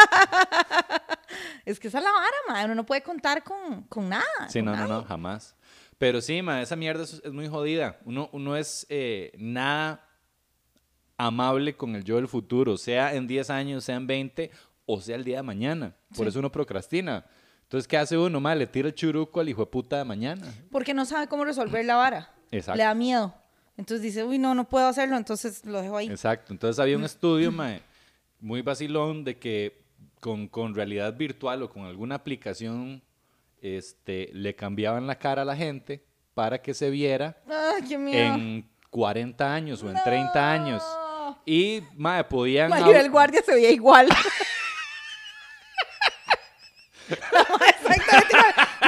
Es que esa es la vara, mae. Uno no puede contar con nada. Sí, con no, nadie. no, jamás. Pero sí, ma, esa mierda es muy jodida. Uno es nada amable con el yo del futuro, sea en 10 años, sea en 20, o sea el día de mañana. Por eso uno procrastina. Entonces, ¿qué hace uno? Ma, le tira el churuco al hijo de puta de mañana. Porque no sabe cómo resolver la vara. Exacto. Le da miedo. Entonces dice, uy, no puedo hacerlo, entonces lo dejo ahí. Exacto. Entonces, había un estudio, ma, muy vacilón de que con realidad virtual o con alguna aplicación le cambiaban la cara a la gente para que se viera Ay, qué miedo. en 40 años o en 30 años. Y, mae, podían... Maribel Guardia se veía igual. Exactamente igual.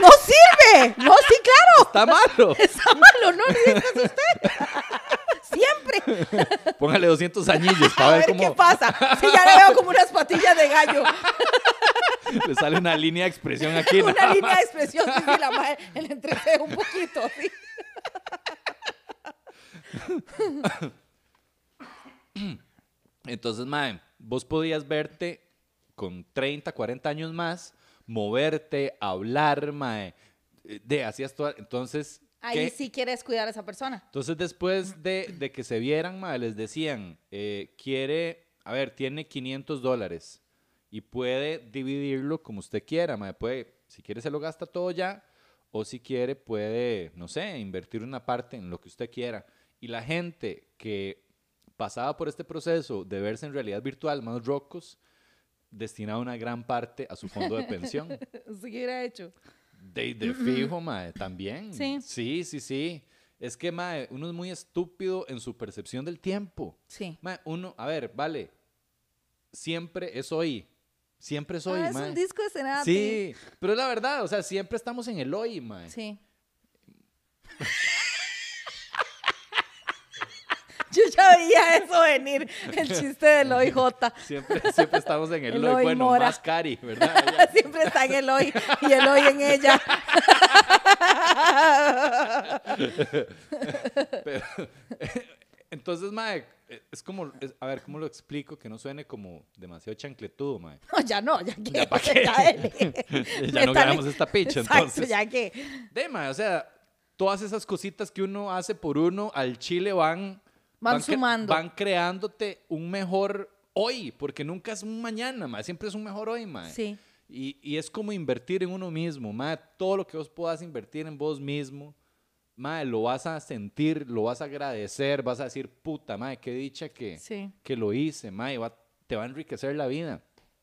¿Qué? No, sí, claro. Está malo. Está malo, no dices usted. Siempre. Póngale 200 añillos para A ver ver cómo qué pasa. Si ya le veo como unas patillas de gallo. le sale una línea de expresión aquí. Una nada línea más. de expresión, sí, sí, la madre, el entrecejo un poquito, sí. Entonces, mae, vos podías verte con 30, 40 años más, moverte, hablar, mae, hacías todo. Entonces, Ahí ¿qué? sí quieres cuidar a esa persona. Entonces, después de que se vieran, mae, les decían, tiene $500 y puede dividirlo como usted quiera, mae. Puede, si quiere se lo gasta todo ya, o si quiere puede, no sé, invertir una parte en lo que usted quiera. Y la gente que pasaba por este proceso de verse en realidad virtual, más rocos, destinaba una gran parte a su fondo de pensión. Sí que hubiera hecho. De fijo, mae, también. Sí. Sí. Es que, mae, uno es muy estúpido en su percepción del tiempo. Sí. Mae, vale, siempre es hoy. Siempre es hoy, Es mae. un disco de Cerati. Sí, pero es la verdad, o sea, siempre estamos en el hoy, mae. Sí. Yo ya veía eso venir, el chiste del OIJ. Siempre estamos en el El hoy. hoy Bueno, mora. más Cari, ¿verdad? Ella- Siempre está en el hoy y el hoy en ella. Pero, entonces, mae, es como, a ver, ¿cómo lo explico? Que no suene como demasiado chancletudo, mae. No, ya que. ¿Ya pa' qué? Ya no Métale. ganamos esta picha, Exacto, entonces. ya que. Mae, o sea, todas esas cositas que uno hace por uno, al chile Van sumando. Van creándote un mejor hoy, porque nunca es un mañana, mae, siempre es un mejor hoy, mae. Sí. Y es como invertir en uno mismo, mae. Todo lo que vos puedas invertir en vos mismo, mae, lo vas a sentir, lo vas a agradecer, vas a decir, puta, mae, qué dicha Sí. que lo hice, mae, te va a enriquecer la vida.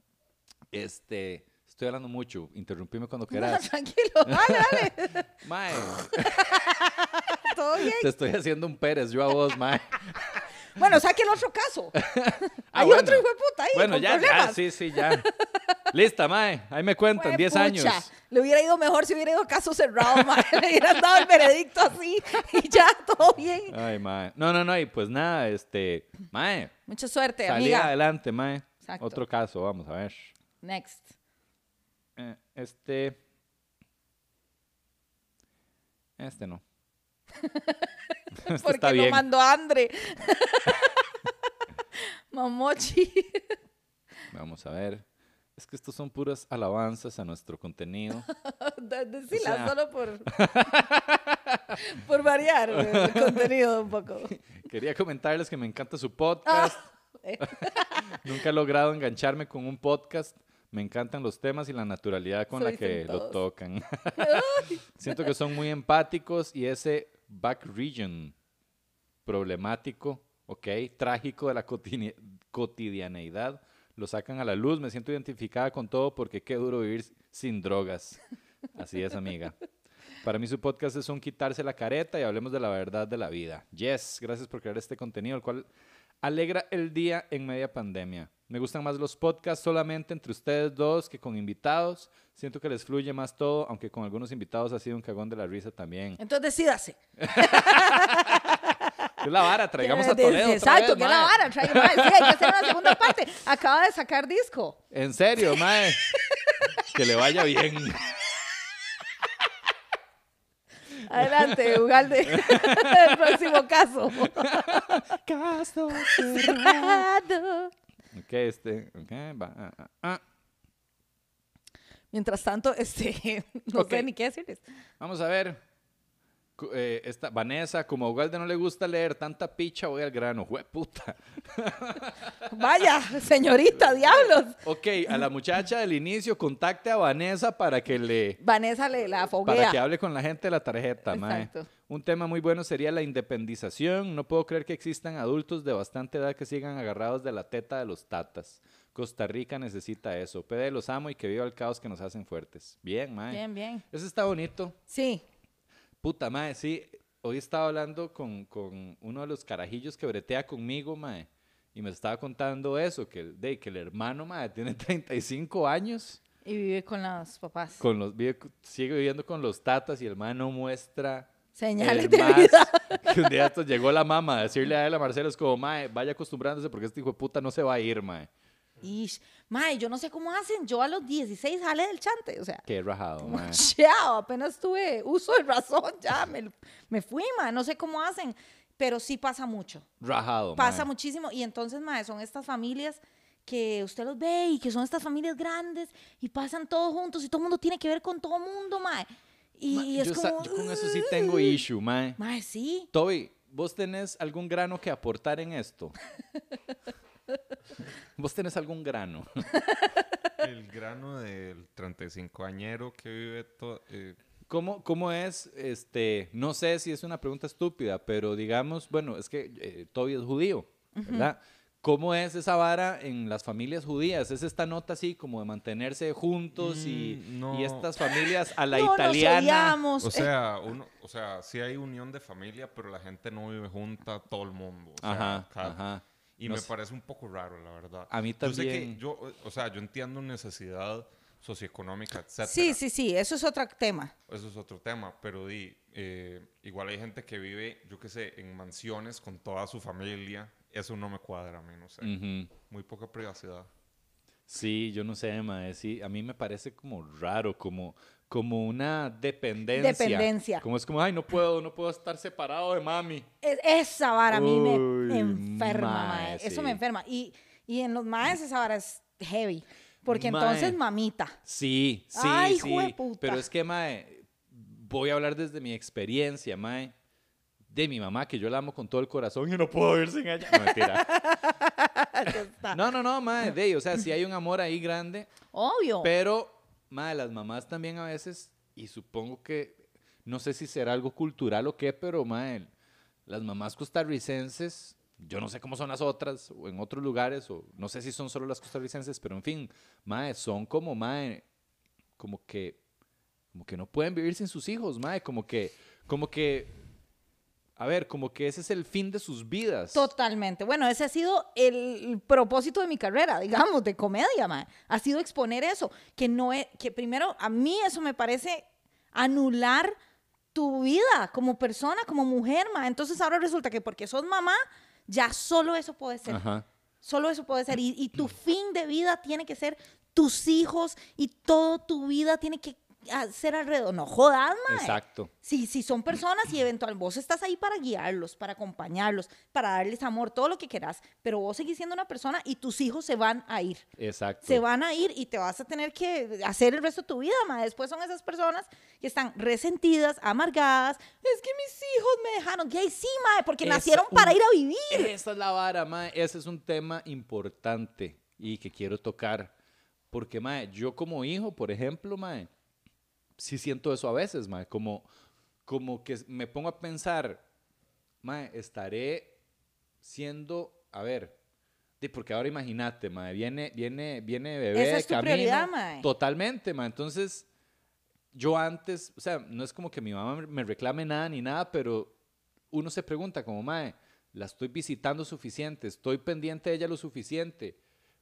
Estoy hablando mucho, interrumpime cuando No, quieras. tranquilo, dale. Mae, Todo bien. te estoy haciendo un Pérez yo a vos, mae. Bueno, saque el otro caso. Hay bueno. otro hijo de puta ahí. Bueno, con ya, problemas. sí, ya. Lista, mae, ahí me cuentan, Jue 10 pucha, años. Le hubiera ido mejor si hubiera ido a caso cerrado, mae. Le hubieran dado el veredicto así y ya, todo bien. Ay, mae. No, y pues nada, mae, Mucha suerte, salí amiga. adelante, mae. Exacto. Otro caso, vamos a ver. Next. Este no. Porque está lo bien. mandó Andre. Mamochi. Vamos a ver. Es que estos son puras alabanzas a nuestro contenido. Decila, O sea. solo por variar el contenido un poco. Quería comentarles que me encanta su podcast. Eh, Nunca he logrado engancharme con un podcast. Me encantan los temas y la naturalidad con Eso la que dicen lo todos. tocan. Siento que son muy empáticos y ese back region problemático, ok, trágico de la cotidianeidad, lo sacan a la luz. Me siento identificada con todo porque qué duro vivir sin drogas. Así es, amiga. Para mí su podcast es un quitarse la careta y hablemos de la verdad de la vida. Yes, gracias por crear este contenido, el cual alegra el día en media pandemia. Me gustan más los podcasts solamente entre ustedes dos que con invitados. Siento que les fluye más todo, aunque con algunos invitados ha sido un cagón de la risa también. Entonces decídase. ¿Qué es la vara? Traigamos a Toledo otra Exacto, vez, que la mae. vara. Traiga, mae. Sí, hay que hacer una segunda parte. Acaba de sacar disco. En serio, mae. Que le vaya bien. Adelante, Ugalde. El próximo caso. Caso Cerrado. Ok, va. Mientras tanto, no Ok. sé ni qué decirles. Vamos a ver. Esta Vanessa, como a Ugalde no le gusta leer tanta picha, voy al grano. Jueputa. Vaya, señorita, diablos. Ok, a la muchacha del inicio, contacte a Vanessa para que Vanessa le la foguea. para que hable con la gente de la tarjeta, mae. Exacto. Un tema muy bueno sería la independización. No puedo creer que existan adultos de bastante edad que sigan agarrados de la teta de los tatas. Costa Rica necesita eso. PD los amo y que viva el caos que nos hacen fuertes. Bien, mae. Bien, bien. Eso está bonito. Sí. Puta, mae, sí. Hoy estaba hablando con uno de los carajillos que bretea conmigo, mae. Y me estaba contando eso, que el hermano, mae, tiene 35 años. Y vive con los papás. Sigue viviendo con los tatas y el mae no muestra Señales el de más. vida. Que un día estos llegó la mamá a decirle a él, a Marcelo, es como, mae, vaya acostumbrándose porque este hijo de puta no se va a ir, mae. Ish. Mae, yo no sé cómo hacen. Yo a los 16 jale del chante. O sea, Qué rajado, mae. chao, apenas tuve uso de razón. Ya me fui, mae. No sé cómo hacen. Pero sí pasa mucho. Rajado, Pasa mae. muchísimo. Y entonces, mae, son estas familias que usted los ve y que son estas familias grandes y pasan todos juntos y todo el mundo tiene que ver con todo el mundo, mae. Y es como... Yo con eso sí tengo issue, mae. Mae, sí. Toby, ¿vos tenés algún grano que aportar en esto? ¿Vos tenés algún grano? El grano del 35-añero que vive todo... ¿Cómo es? No sé si es una pregunta estúpida, pero digamos, bueno, es que Toby es judío, ¿verdad? ¿Cómo es esa vara en las familias judías? ¿Es esta nota así como de mantenerse juntos no. y estas familias a la No, italiana? nos odiamos. O sea, sí hay unión de familia, pero la gente no vive junta, todo el mundo. O sea, Ajá, ajá. Y No me sé. parece un poco raro, la verdad. A mí Yo sé también. que yo entiendo necesidad socioeconómica, etcétera. Sí, eso es otro tema. Eso es otro tema, pero igual hay gente que vive, yo qué sé, en mansiones con toda su familia. Eso no me cuadra a mí, no sé. Ujú. Muy poca privacidad. Sí, yo no sé, mae, sí, a mí me parece como raro, como una dependencia. Dependencia. Como es como, ay, no puedo estar separado de mami. Esa vara a mí me Uy, enferma, mae, mae. Eso sí. me enferma. Y en los maes esa vara es heavy. Porque Mae. entonces, mamita. Sí, Ay, sí. jueputa. Pero es que, mae, voy a hablar desde mi experiencia, mae. De mi mamá, que yo la amo con todo el corazón y no puedo vivir sin ella. No, mentira. Ya está. No, mae, o sea, sí hay un amor ahí grande, Obvio. pero, mae, las mamás también a veces, y supongo que, no sé si será algo cultural o qué, pero, mae, las mamás costarricenses, yo no sé cómo son las otras, o en otros lugares, o no sé si son solo las costarricenses, pero en fin, mae, son como, mae, como que no pueden vivir sin sus hijos, mae, como que, a ver, como que ese es el fin de sus vidas. Totalmente. Bueno, ese ha sido el propósito de mi carrera, digamos, de comedia, mae. Ha sido exponer eso, que primero a mí eso me parece anular tu vida como persona, como mujer, mae. Entonces ahora resulta que porque sos mamá, ya solo eso puede ser. Ajá. Solo eso puede ser. Y tu fin de vida tiene que ser tus hijos y toda tu vida tiene que ser alrededor. No jodas, mae. Exacto. Si son personas y eventualmente vos estás ahí para guiarlos, para acompañarlos, para darles amor, todo lo que quieras, pero vos seguís siendo una persona y tus hijos se van a ir. Exacto. Se van a ir y te vas a tener que hacer el resto de tu vida, ma. Después son esas personas que están resentidas, amargadas. Es que mis hijos me dejaron. Y ahí sí, ma, porque nacieron para ir a vivir. Esa es la vara, mae. Ese es un tema importante y que quiero tocar. Porque, mae, yo como hijo, por ejemplo, mae, sí siento eso a veces, mae. Como que me pongo a pensar, mae, estaré siendo, a ver, porque ahora imagínate, mae, viene bebé Esa de es tu camino. prioridad, mae. Totalmente, mae. Entonces, yo antes, o sea, no es como que mi mamá me reclame nada ni nada, pero uno se pregunta como, mae, ¿la estoy visitando suficiente? ¿Estoy pendiente de ella lo suficiente?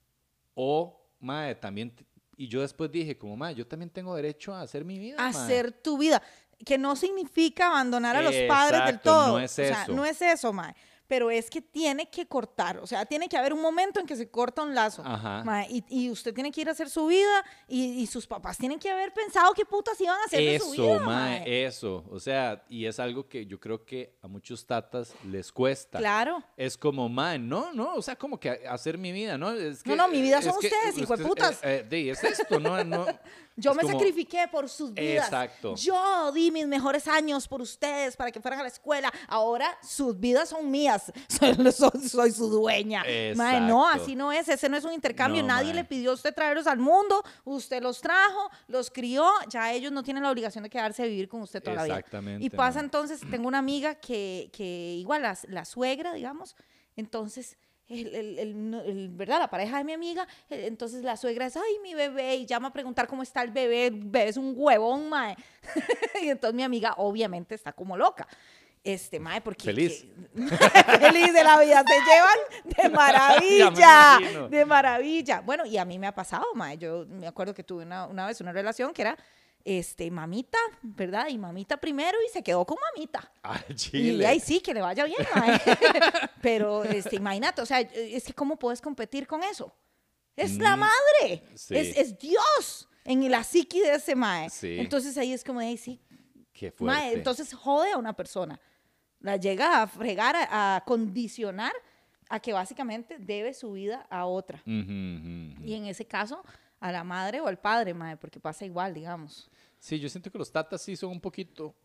O, mae, también... Y yo después dije, como, mae, yo también tengo derecho a hacer mi vida, mae. Hacer tu vida. Que no significa abandonar a los padres del Exacto, todo. no es O sea, eso. no es eso, mae. Pero es que tiene que cortar. O sea, tiene que haber un momento en que se corta un lazo. Ajá. Mae, y usted tiene que ir a hacer su vida y sus papás tienen que haber pensado qué putas iban a hacer de su vida, mae. Eso. O sea, y es algo que yo creo que a muchos tatas les cuesta. Claro. Es como, mae, no, o sea, como que hacer mi vida, ¿no? Es que, No, mi vida son es que ustedes, hijo de putas. Es esto, no. Yo es me como- sacrifiqué por sus vidas. Exacto. Yo di mis mejores años por ustedes para que fueran a la escuela. Ahora sus vidas son mías. Soy su dueña. Mae, no, Exacto. así no es. Ese no es un intercambio. No, Nadie mae. le pidió a usted traerlos al mundo. Usted los trajo, los crió. Ya ellos no tienen la obligación de quedarse a vivir con usted toda la vida. Exactamente, Y pasa mae. entonces, tengo una amiga que igual la suegra, digamos, entonces... ¿verdad? La pareja de mi amiga, entonces la suegra es, ay, mi bebé, y llama a preguntar cómo está el bebé es un huevón, mae. Y entonces mi amiga obviamente está como loca. Mae, porque... Feliz. Feliz de la vida, se llevan de Ya maravilla, me imagino. de maravilla. Bueno, y a mí me ha pasado, mae, yo me acuerdo que tuve una vez una relación que era, mamita, ¿verdad? Y mamita primero y se quedó con mamita. Ah, Y Chile. ahí sí, que le vaya bien, mae. Pero, imagínate, o sea, es que ¿cómo puedes competir con eso? Es la madre, sí. es Dios en la psiqui de ese mae. Sí. Entonces ahí es como, ahí sí, Qué fuerte. mae, entonces jode a una persona. La llega a fregar, a condicionar a que básicamente debe su vida a otra. Ujú, ujú. Y en ese caso, a la madre o al padre, mae, porque pasa igual, digamos. Sí, yo siento que los tatas sí son un poquito,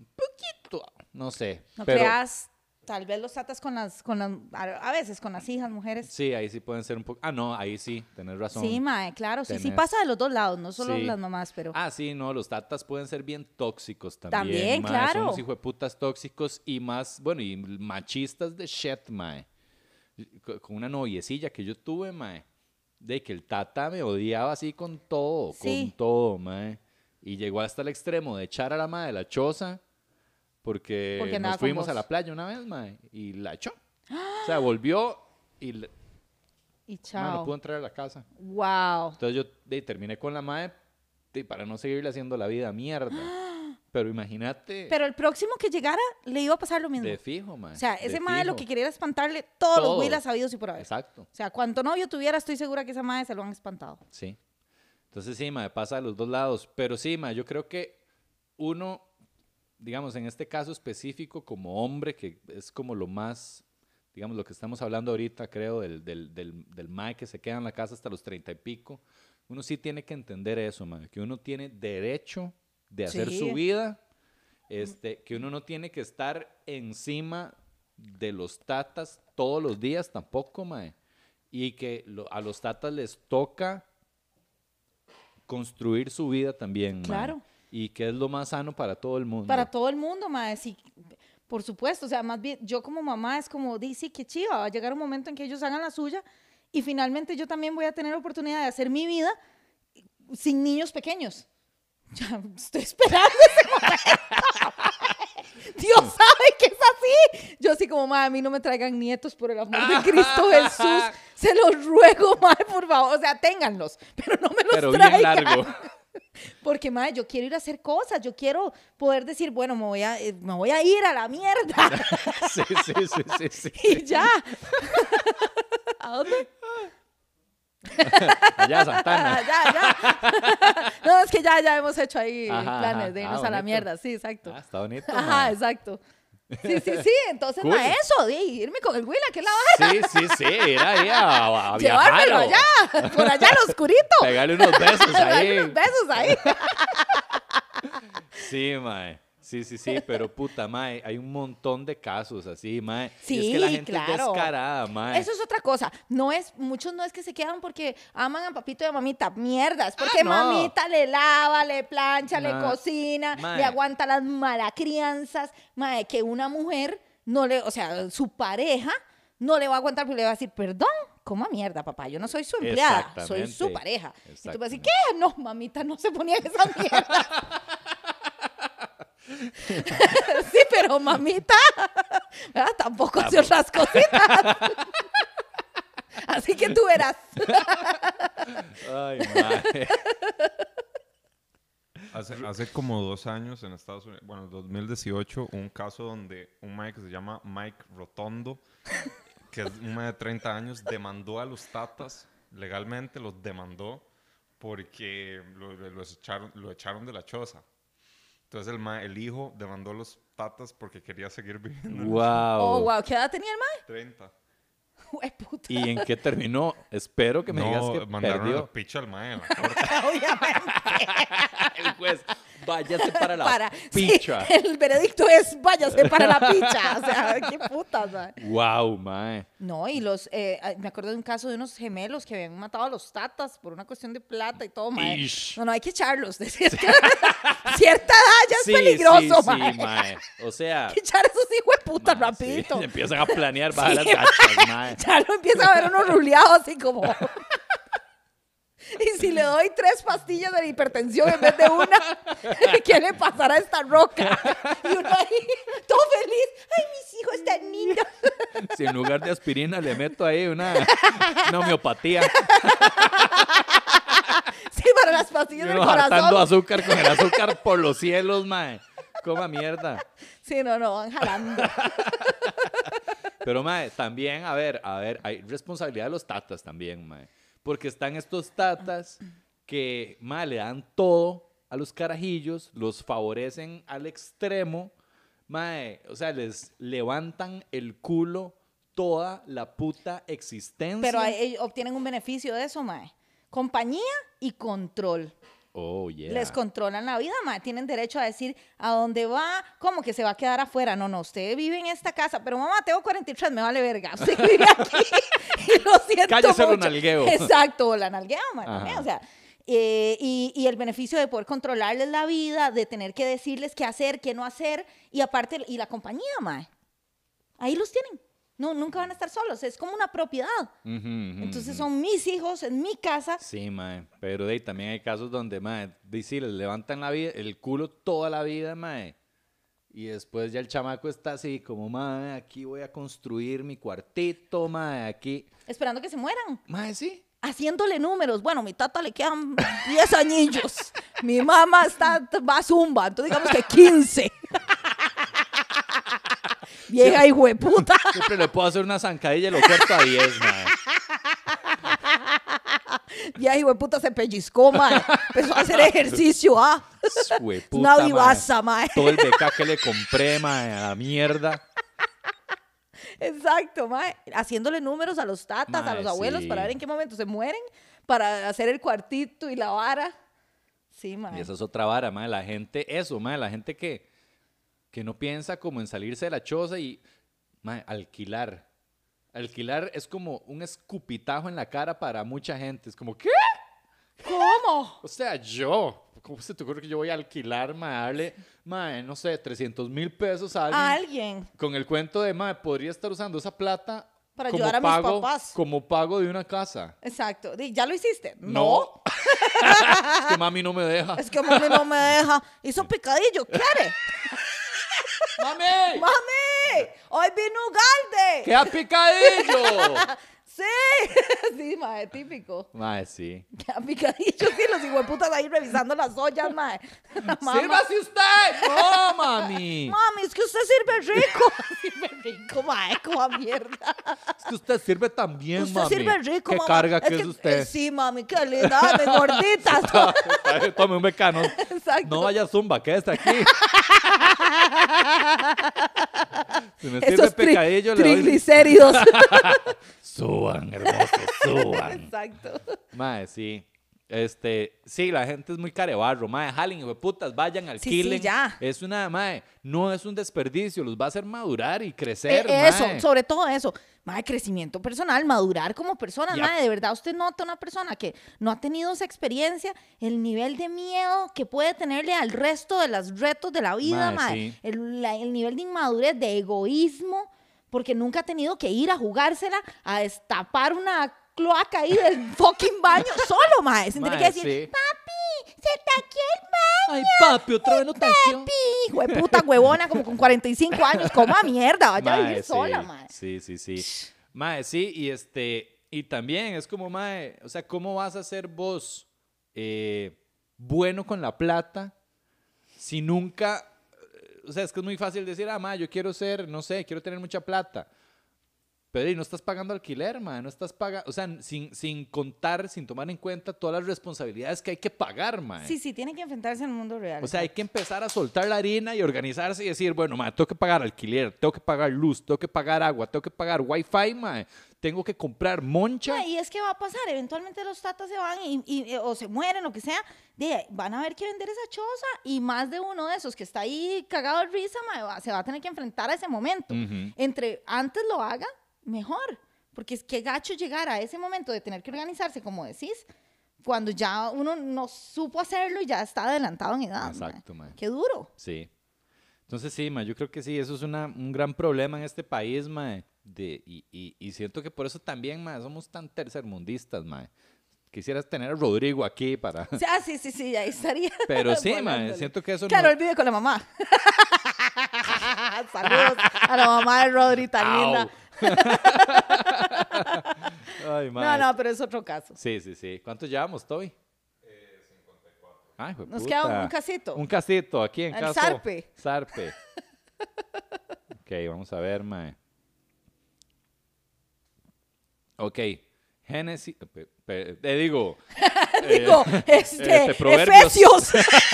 no sé. No pero creas, tal vez los tratas a veces con las hijas, mujeres. sí, ahí sí pueden ser un poco. Ah, no, ahí sí, tenés razón. Sí, mae, claro, sí Tenés- pasa de los dos lados, no solo Sí. las mamás, pero... Ah, sí, no, los tatas pueden ser bien tóxicos también. También, mae, claro. Son unos hijueputas tóxicos y más, bueno, y machistas de shit, mae. Con una noviecilla que yo tuve, mae, de que el tata me odiaba así con Sí. mae. Y llegó hasta el extremo de echar a la mae de la choza porque Porque andaba nos con fuimos vos. a la playa una vez, mae, y la echó. O sea, volvió y Y mae, chao. no pudo entrar a la casa. Wow. Entonces yo terminé con la mae para no seguirle haciendo la vida mierda. Pero imagínate, Pero el próximo que llegara le iba a pasar lo mismo. de fijo, mae. O sea, de ese mae lo fijo. que quería era espantarle todos Todo. los huilas sabidos y por haber. Exacto, O sea, cuanto novio tuviera, estoy segura que esa mae se lo han espantado. sí. Entonces sí, mae, pasa de los dos lados. Pero sí, mae, yo creo que uno, digamos, en este caso específico como hombre, que es como lo más, digamos, lo que estamos hablando ahorita, creo, del mae que se queda en la casa hasta los 30 y pico, uno sí tiene que entender eso, mae, que uno tiene derecho de hacer Sí. su vida, que uno no tiene que estar encima de los tatas todos los días tampoco, mae, y que a los tatas les toca construir su vida también, mae, Claro. y que es lo más sano para todo el mundo. Para todo el mundo, mae, sí, por supuesto. O sea, más bien, yo como mamá es como, sí, qué chiva, va a llegar un momento en que ellos hagan la suya y finalmente yo también voy a tener oportunidad de hacer mi vida sin niños pequeños. Ya estoy esperando ese momento. Dios sabe que es así. Yo así como, madre, a mí no me traigan nietos por el amor de Cristo Jesús. Se los ruego, madre, por favor. O sea, ténganlos, pero no me los Pero bien traigan. largo. Porque, madre, yo quiero ir a hacer cosas. Yo quiero poder decir, bueno, me voy a ir a la mierda. Sí, sí, sí, sí, sí. Y ya. ¿A dónde? Allá, Santana. Ya. No, es que ya hemos hecho ahí Ajá, planes ajá. de irnos a la Bonito. mierda. Sí, exacto. Ah, está bonito. Ajá, mae. exacto. Sí, entonces, Cool. ma, eso, de irme con el Huila, que es la vara. Sí, ir ahí a Llevármelo viajar. allá, por allá al oscurito. Pegarle unos besos Darle ahí. unos besos ahí. Sí, mae. Sí, pero puta, mae, hay un montón de casos así, mae. Y Sí, es que la gente es claro. descarada, mae. Eso es otra cosa. Muchos no es que se quedan porque aman a papito y a mamita. Mierda, es porque no. mamita le lava, le plancha, le No. cocina, Mae. le aguanta las malacrianzas. Mae, que una mujer o sea, su pareja no le va a aguantar porque le va a decir, perdón, coma mierda, papá, yo no soy su empleada, soy su Exactamente. pareja. Y tú vas a decir, Exactamente. ¿qué? No, mamita no se ponía en esa mierda. Sí, pero mamita, ¿verdad? Tampoco hace otras cositas. Así que tú verás. Ay, mae. Hace como 2 años en Estados Unidos, bueno, 2018, un caso donde un mae que se llama Mike Rotondo, que es un mae de 30 años, demandó a los tatas, legalmente los demandó porque lo echaron de la choza. Entonces el hijo demandó a los tatas porque quería seguir viviendo. en la Oh, Wow. wow. ¿Qué edad tenía el mae? 30. Hueputa. ¿Y en qué terminó? Espero que me digas que mandaron a perdió. la picha al mae en la corte. Obviamente. El juez, váyase para la Para. picha. Sí, el veredicto es váyase para la picha. O sea, qué putas, mae. Wow, mae. No, y me acuerdo de un caso de unos gemelos que habían matado a los tatas por una cuestión de plata y todo, mae. Ish. No, hay que echarlos. Decía que cierta edad ya es peligroso, sí, mae. sí, mae. O sea, Hay que echar esos hijos de puta mae, rapidito. sí, empiezan a planear bajar Sí, las gachas, mae. Ya lo empieza a ver uno ruleado así como... Y si le doy 3 pastillas de hipertensión en vez de una, ¿qué le pasará a esta roca? Y uno ahí, todo feliz. Ay, mis hijos están lindos. Si en lugar de aspirina le meto ahí una homeopatía. Sí, para las pastillas Y del uno hartando corazón. azúcar con el azúcar por los cielos, mae. Coma mierda. Sí, no, van jalando. Pero, mae, también, a ver, hay responsabilidad de los tatas también, mae. Porque están estos tatas que, mae, le dan todo a los carajillos, los favorecen al extremo, mae, o sea, les levantan el culo toda la puta existencia. Pero ellos obtienen un beneficio de eso, mae. Compañía y control. Oh, yeah. Les controlan la vida, mae. Tienen derecho a decir a dónde va, cómo que se va a quedar afuera. No, usted vive en esta casa, pero mamá, tengo 43, me vale verga. Usted vive aquí y lo siento Cállese, mucho. lo nalgueo. Exacto, la nalgueo, mae. Ajá. También, o sea, y el beneficio de poder controlarles la vida, de tener que decirles qué hacer, qué no hacer, y aparte, y la compañía, mae. Ahí los tienen. No, nunca van a estar solos. Es como una propiedad. Entonces son mis hijos, en mi casa. Sí, mae. Pero de ahí también hay casos donde, mae, sí, les levantan la vida, el culo toda la vida, mae. Y después ya el chamaco está así como, mae, aquí voy a construir mi cuartito, mae, aquí. Esperando que se mueran. Mae, sí. Haciéndole números. Bueno, mi tata le quedan 10 añillos. Mi mamá va a zumba, entonces digamos que 15. Vieja hijueputa. Siempre le puedo hacer una zancadilla y lo corto a 10, mae. Vieja hijueputa se pellizcó, mae. Empezó a hacer ejercicio, Hueputa, Una mae. vivaza, mae. Todo el beca que le compré, mae, a la mierda. Exacto, mae. Haciéndole números a los tatas, a Mae, los abuelos, sí. para ver en qué momento se mueren, para hacer el cuartito y la vara. Sí, mae. Y esa es otra vara, mae. La gente, la gente que no piensa como en salirse de la choza y, mae, alquilar. Alquilar es como un escupitajo en la cara para mucha gente. Es como, ¿qué? ¿Cómo? O sea, ¿cómo se te ocurre que yo voy a alquilar, mae, darle, mae, no sé, 300,000 pesos a alguien? A alguien. Con el cuento de, mae, podría estar usando esa plata Para como ayudar a mis pago, papás. como pago de una casa. Exacto. ¿Ya lo hiciste? No. Es que mami no me deja. Es que mami no me deja. Hizo picadillo, ¿quiere? ¡Mami! ¡Mami! ¡Hoy vino Ugalde! ¡Qué a picadillo! ¡Sí! Sí, mae, típico. Mae, sí. ¡Qué picadillo! Sí, los hijueputas ahí revisando las ollas, mae. Mamá. ¡Sírvase usted! ¡No, mami! Mami, es que usted sirve rico. Sirve rico, mae, como mierda. Es que usted sirve tan bien, Usted mami. sirve rico, ¡Qué mamá. carga que es usted! Sí, mami, qué linda. Dame gorditas. Tome un becano. Exacto. No vaya a Zumba, quédese aquí. Si me sirve Esos picadillo, le doy... triglicéridos. Suban, hermosos, suban. Exacto. Mae, sí. Sí, la gente es muy carebarro, mae, jalen, hijo de putas, vayan, alquilen. ya. Es una, mae, no es un desperdicio, los va a hacer madurar y crecer, Eso, mae. sobre todo eso. Mae, crecimiento personal, madurar como persona. Ya. Mae, de verdad, usted nota una persona que no ha tenido esa experiencia, el nivel de miedo que puede tenerle al resto de los retos de la vida, Mae, mae. sí. El nivel de inmadurez, de egoísmo, porque nunca ha tenido que ir a jugársela, a destapar una cloaca ahí del fucking baño solo, mae. Sin tener que Mae, decir, sí. papi, se taqué el baño. Ay, papi, otra vez no tanqueó. Papi, hijo de puta huevona, como con 45 años, coma mierda, vaya a Mae, vivir sí. sola, mae. Sí. Mae, sí, y también es como, mae, o sea, ¿cómo vas a ser vos bueno con la plata si nunca, o sea, es que es muy fácil decir, mae, yo quiero ser, no sé, quiero tener mucha plata. Pero y no estás pagando alquiler, mae, no estás pagando, o sea, sin contar, sin tomar en cuenta todas las responsabilidades que hay que pagar, mae. Sí, tiene que enfrentarse en el mundo real. O sea, hay que empezar a soltar la harina y organizarse y decir, bueno, mae, tengo que pagar alquiler, tengo que pagar luz, tengo que pagar agua, tengo que pagar wifi, mae, tengo que comprar moncha. Y es que va a pasar, eventualmente los tatas se van o se mueren, lo que sea, van a haber que vender esa choza y más de uno de esos que está ahí cagado de risa, mae, se va a tener que enfrentar a ese momento. Entre antes lo haga, mejor, porque es que gacho llegar a ese momento de tener que organizarse, como decís, cuando ya uno no supo hacerlo y ya está adelantado en edad. Exacto, mae. Qué duro. Sí. Entonces sí, mae, yo creo que sí, eso es un gran problema en este país, mae, y siento que por eso también, mae, somos tan tercermundistas, mae. quisieras tener a Rodrigo aquí para... Ah, sí, ahí estaría. Pero sí, mae, volándole. siento que eso Claro, no... él vive con la mamá. Saludos a la mamá de Rodri, tan Au. linda. Ay, mae. No, pero es otro caso. Sí. ¿Cuántos llevamos, Toby? 54. Ay, Nos jueputa. queda un casito. Un casito aquí en El caso. zarpe. Zarpe. Ok, vamos a ver, mae. Ok. Génesis. Digo. Digo, Proverbios. Efesios.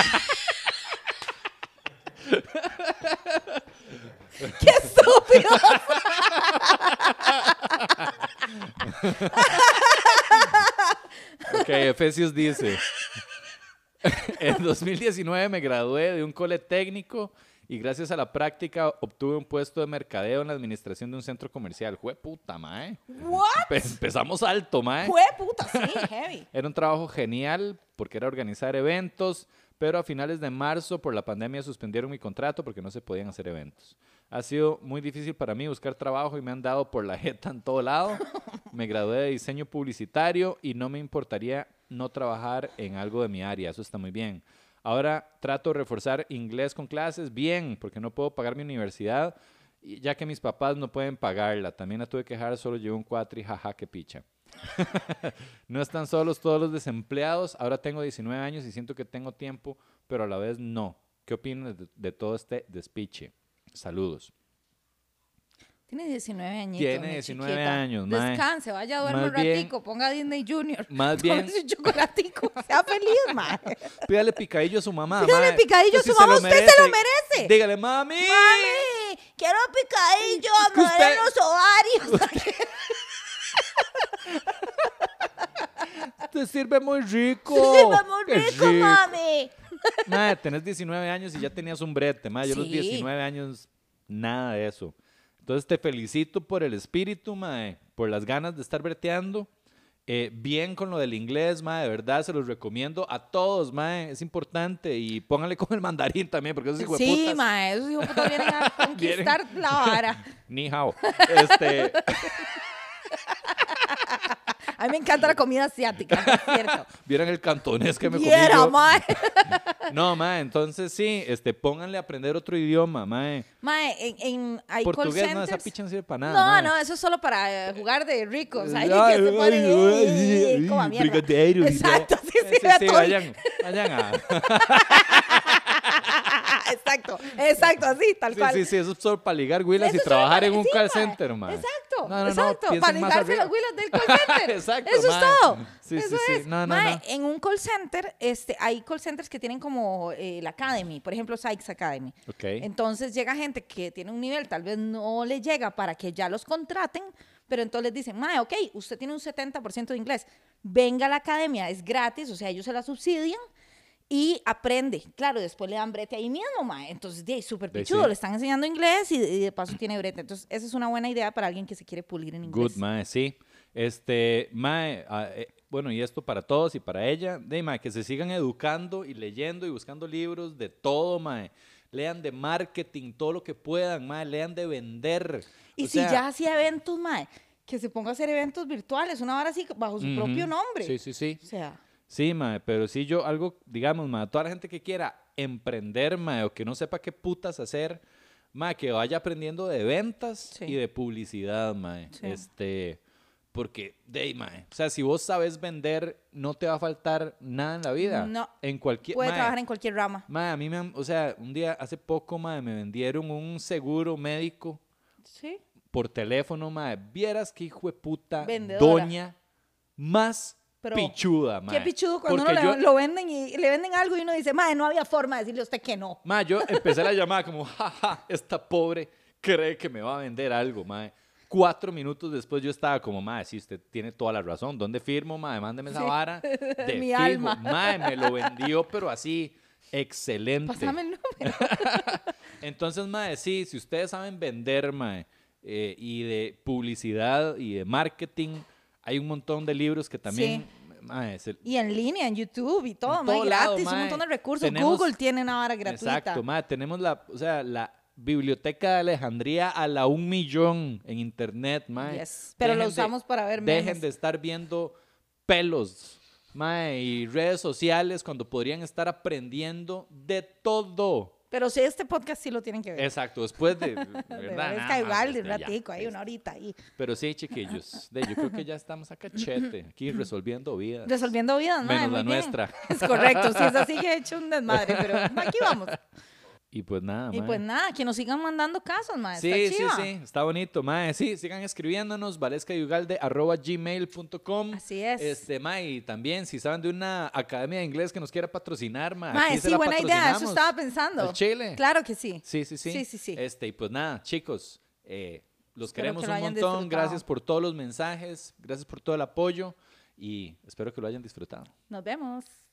¡Qué estúpido! Ok, Efesios dice. En 2019 me gradué de un cole técnico y gracias a la práctica obtuve un puesto de mercadeo en la administración de un centro comercial. Jue puta, mae. ¿What? Empezamos alto, mae. Fue puta, sí, heavy. Era un trabajo genial porque era organizar eventos, pero a finales de marzo por la pandemia suspendieron mi contrato porque no se podían hacer eventos. Ha sido muy difícil para mí buscar trabajo y me han dado por la jeta en todo lado. Me gradué de diseño publicitario y no me importaría no trabajar en algo de mi área. Eso está muy bien. Ahora trato de reforzar inglés con clases bien porque no puedo pagar mi universidad ya que mis papás no pueden pagarla. También la tuve que dejar, solo llevo un cuatri, jaja, qué picha. No están solos todos los desempleados. Ahora tengo 19 años y siento que tengo tiempo, pero a la vez no. ¿Qué opinas de todo este despiche? Saludos. Tiene 19 añitos. Tiene mi 19 chiquita. años, mae. Descanse, vaya a dormir Más un bien- ratico, ponga Disney Junior. Más bien- Tómese un chocolatico, sea feliz, mae. Pídale picadillo a su mamá. Pídale mae. picadillo a Usted su sí mamá, usted se lo merece. Dígale, mami. Mami, quiero picadillo, Es que me usted- duelen los ovarios. Te sirve muy rico. Sí, va muy Qué rico, mami. Mae, tenés 19 años y ya tenías un brete. Mae, yo a los Sí. 19 años, nada de eso. Entonces te felicito por el espíritu, mae, por las ganas de estar breteando. Bien con lo del inglés, mae, de verdad se los recomiendo a todos, mae, es importante. Y pónganle con el mandarín también, porque esos Sí, hijueputas... mae, esos hijos putas vienen a conquistar la vara. Ni hao. A mí me encanta la comida asiática, por cierto. Vieran el cantonés que me comí Viera, yo. mae. No, mae, entonces sí, pónganle a aprender otro idioma, mae. Mae, hay call Portugués, no, esa centers. picha no sirve para nada. No, mae. no, eso es solo para jugar de ricos. Ahí Ay, que se ponen ay, como a mierda. brigadeiros y Exacto, todo. sí, Sí, a sí, todo. vayan a... Exacto, así, tal cual. Sí, eso es solo para ligar huilas Eso y es solo trabajar para- en un sí, call mae. center, mae. Exacto, No, exacto. piensen Para más ligarse arriba. las huilas del call center. Exacto, Eso mae. es todo. Sí, Eso sí. es. No. Mae, en un call center, hay call centers que tienen como la Academy, por ejemplo, Sykes Academy. Ok. Entonces llega gente que tiene un nivel, tal vez no le llega para que ya los contraten, pero entonces les dicen, mae, ok, usted tiene un 70% de inglés, venga a la academia, es gratis, o sea, ellos se la subsidian y aprende. Claro, después le dan brete ahí mismo, mae. Entonces, súper De pichudo, sí. le están enseñando inglés y de paso tiene brete. Entonces, esa es una buena idea para alguien que se quiere pulir en inglés. Good, mae, sí. Mae, bueno, y esto para todos y para ella, mae, que se sigan educando y leyendo y buscando libros de todo, mae. Lean de marketing, todo lo que puedan, mae, lean de vender. Y O si sea, ya hacía eventos, mae, que se ponga a hacer eventos virtuales, una hora así, bajo su propio nombre. Sí. O sea, Sí, mae, pero sí yo algo, digamos, mae, toda la gente que quiera emprender, mae, o que no sepa qué putas hacer, mae, que vaya aprendiendo de ventas Sí. y de publicidad, mae. Sí. Porque, mae, o sea, si vos sabes vender, no te va a faltar nada en la vida. No. En cualquier, puede mae, trabajar en cualquier rama. mae, a mí o sea, un día, hace poco, mae, me vendieron un seguro médico Sí. por teléfono, mae. Vieras qué hijo de puta Vendedora. doña más Pero, pichuda, mae. Qué pichudo cuando Porque uno lo venden y le venden algo y uno dice, mae, no había forma de decirle a usted que no. Ma, yo empecé la llamada como, jaja, esta pobre cree que me va a vender algo, ma. 4 minutos después yo estaba como, ma, sí, usted tiene toda la razón. ¿Dónde firmo, ma? Mándeme esa Sí. vara de Mi fijo. alma. Ma, me lo vendió, pero así, excelente. Pásame el número. Entonces, ma, sí, si ustedes saben vender, ma, y de publicidad y de marketing, hay un montón de libros que también, ma, Y en línea, en YouTube y todo, En mae, todo lado, gratis, un mae. montón de recursos. Tenemos- Google tiene una vara gratuita. Exacto, ma, tenemos la Biblioteca de Alejandría a la 1.000.000 en internet, ma. Yes, pero lo usamos para ver memes. Dejen de estar viendo pelos Mae, y redes sociales cuando podrían estar aprendiendo de todo. Pero sí, este podcast sí lo tienen que ver. Exacto, después de... De ¿verdad? verdad, Nada igual, más, de un ya, ratico, ahí, una horita ahí. Pero sí, chiquillos, yo creo que ya estamos a cachete, aquí resolviendo vidas. Resolviendo vidas, mae, Menos muy la bien. nuestra. Es correcto, si es así que he hecho un desmadre, pero aquí vamos. Y pues nada, Y mae. pues nada, que nos sigan mandando casos, mae. Sí, Está sí, chiva. sí, está bonito, mae. Sí, sigan escribiéndonos, valescayugalde@gmail.com. Así es. Mae, y también, si saben de una academia de inglés que nos quiera patrocinar, mae. Mae, aquí se sí, la buena idea, eso patrocinamos. estaba pensando. Al Chile. Claro que sí. Sí, sí, sí. Sí, sí, sí. Y pues nada, chicos, los Espero queremos que lo un hayan montón. disfrutado. Gracias por todos los mensajes, gracias por todo el apoyo y espero que lo hayan disfrutado. Nos vemos.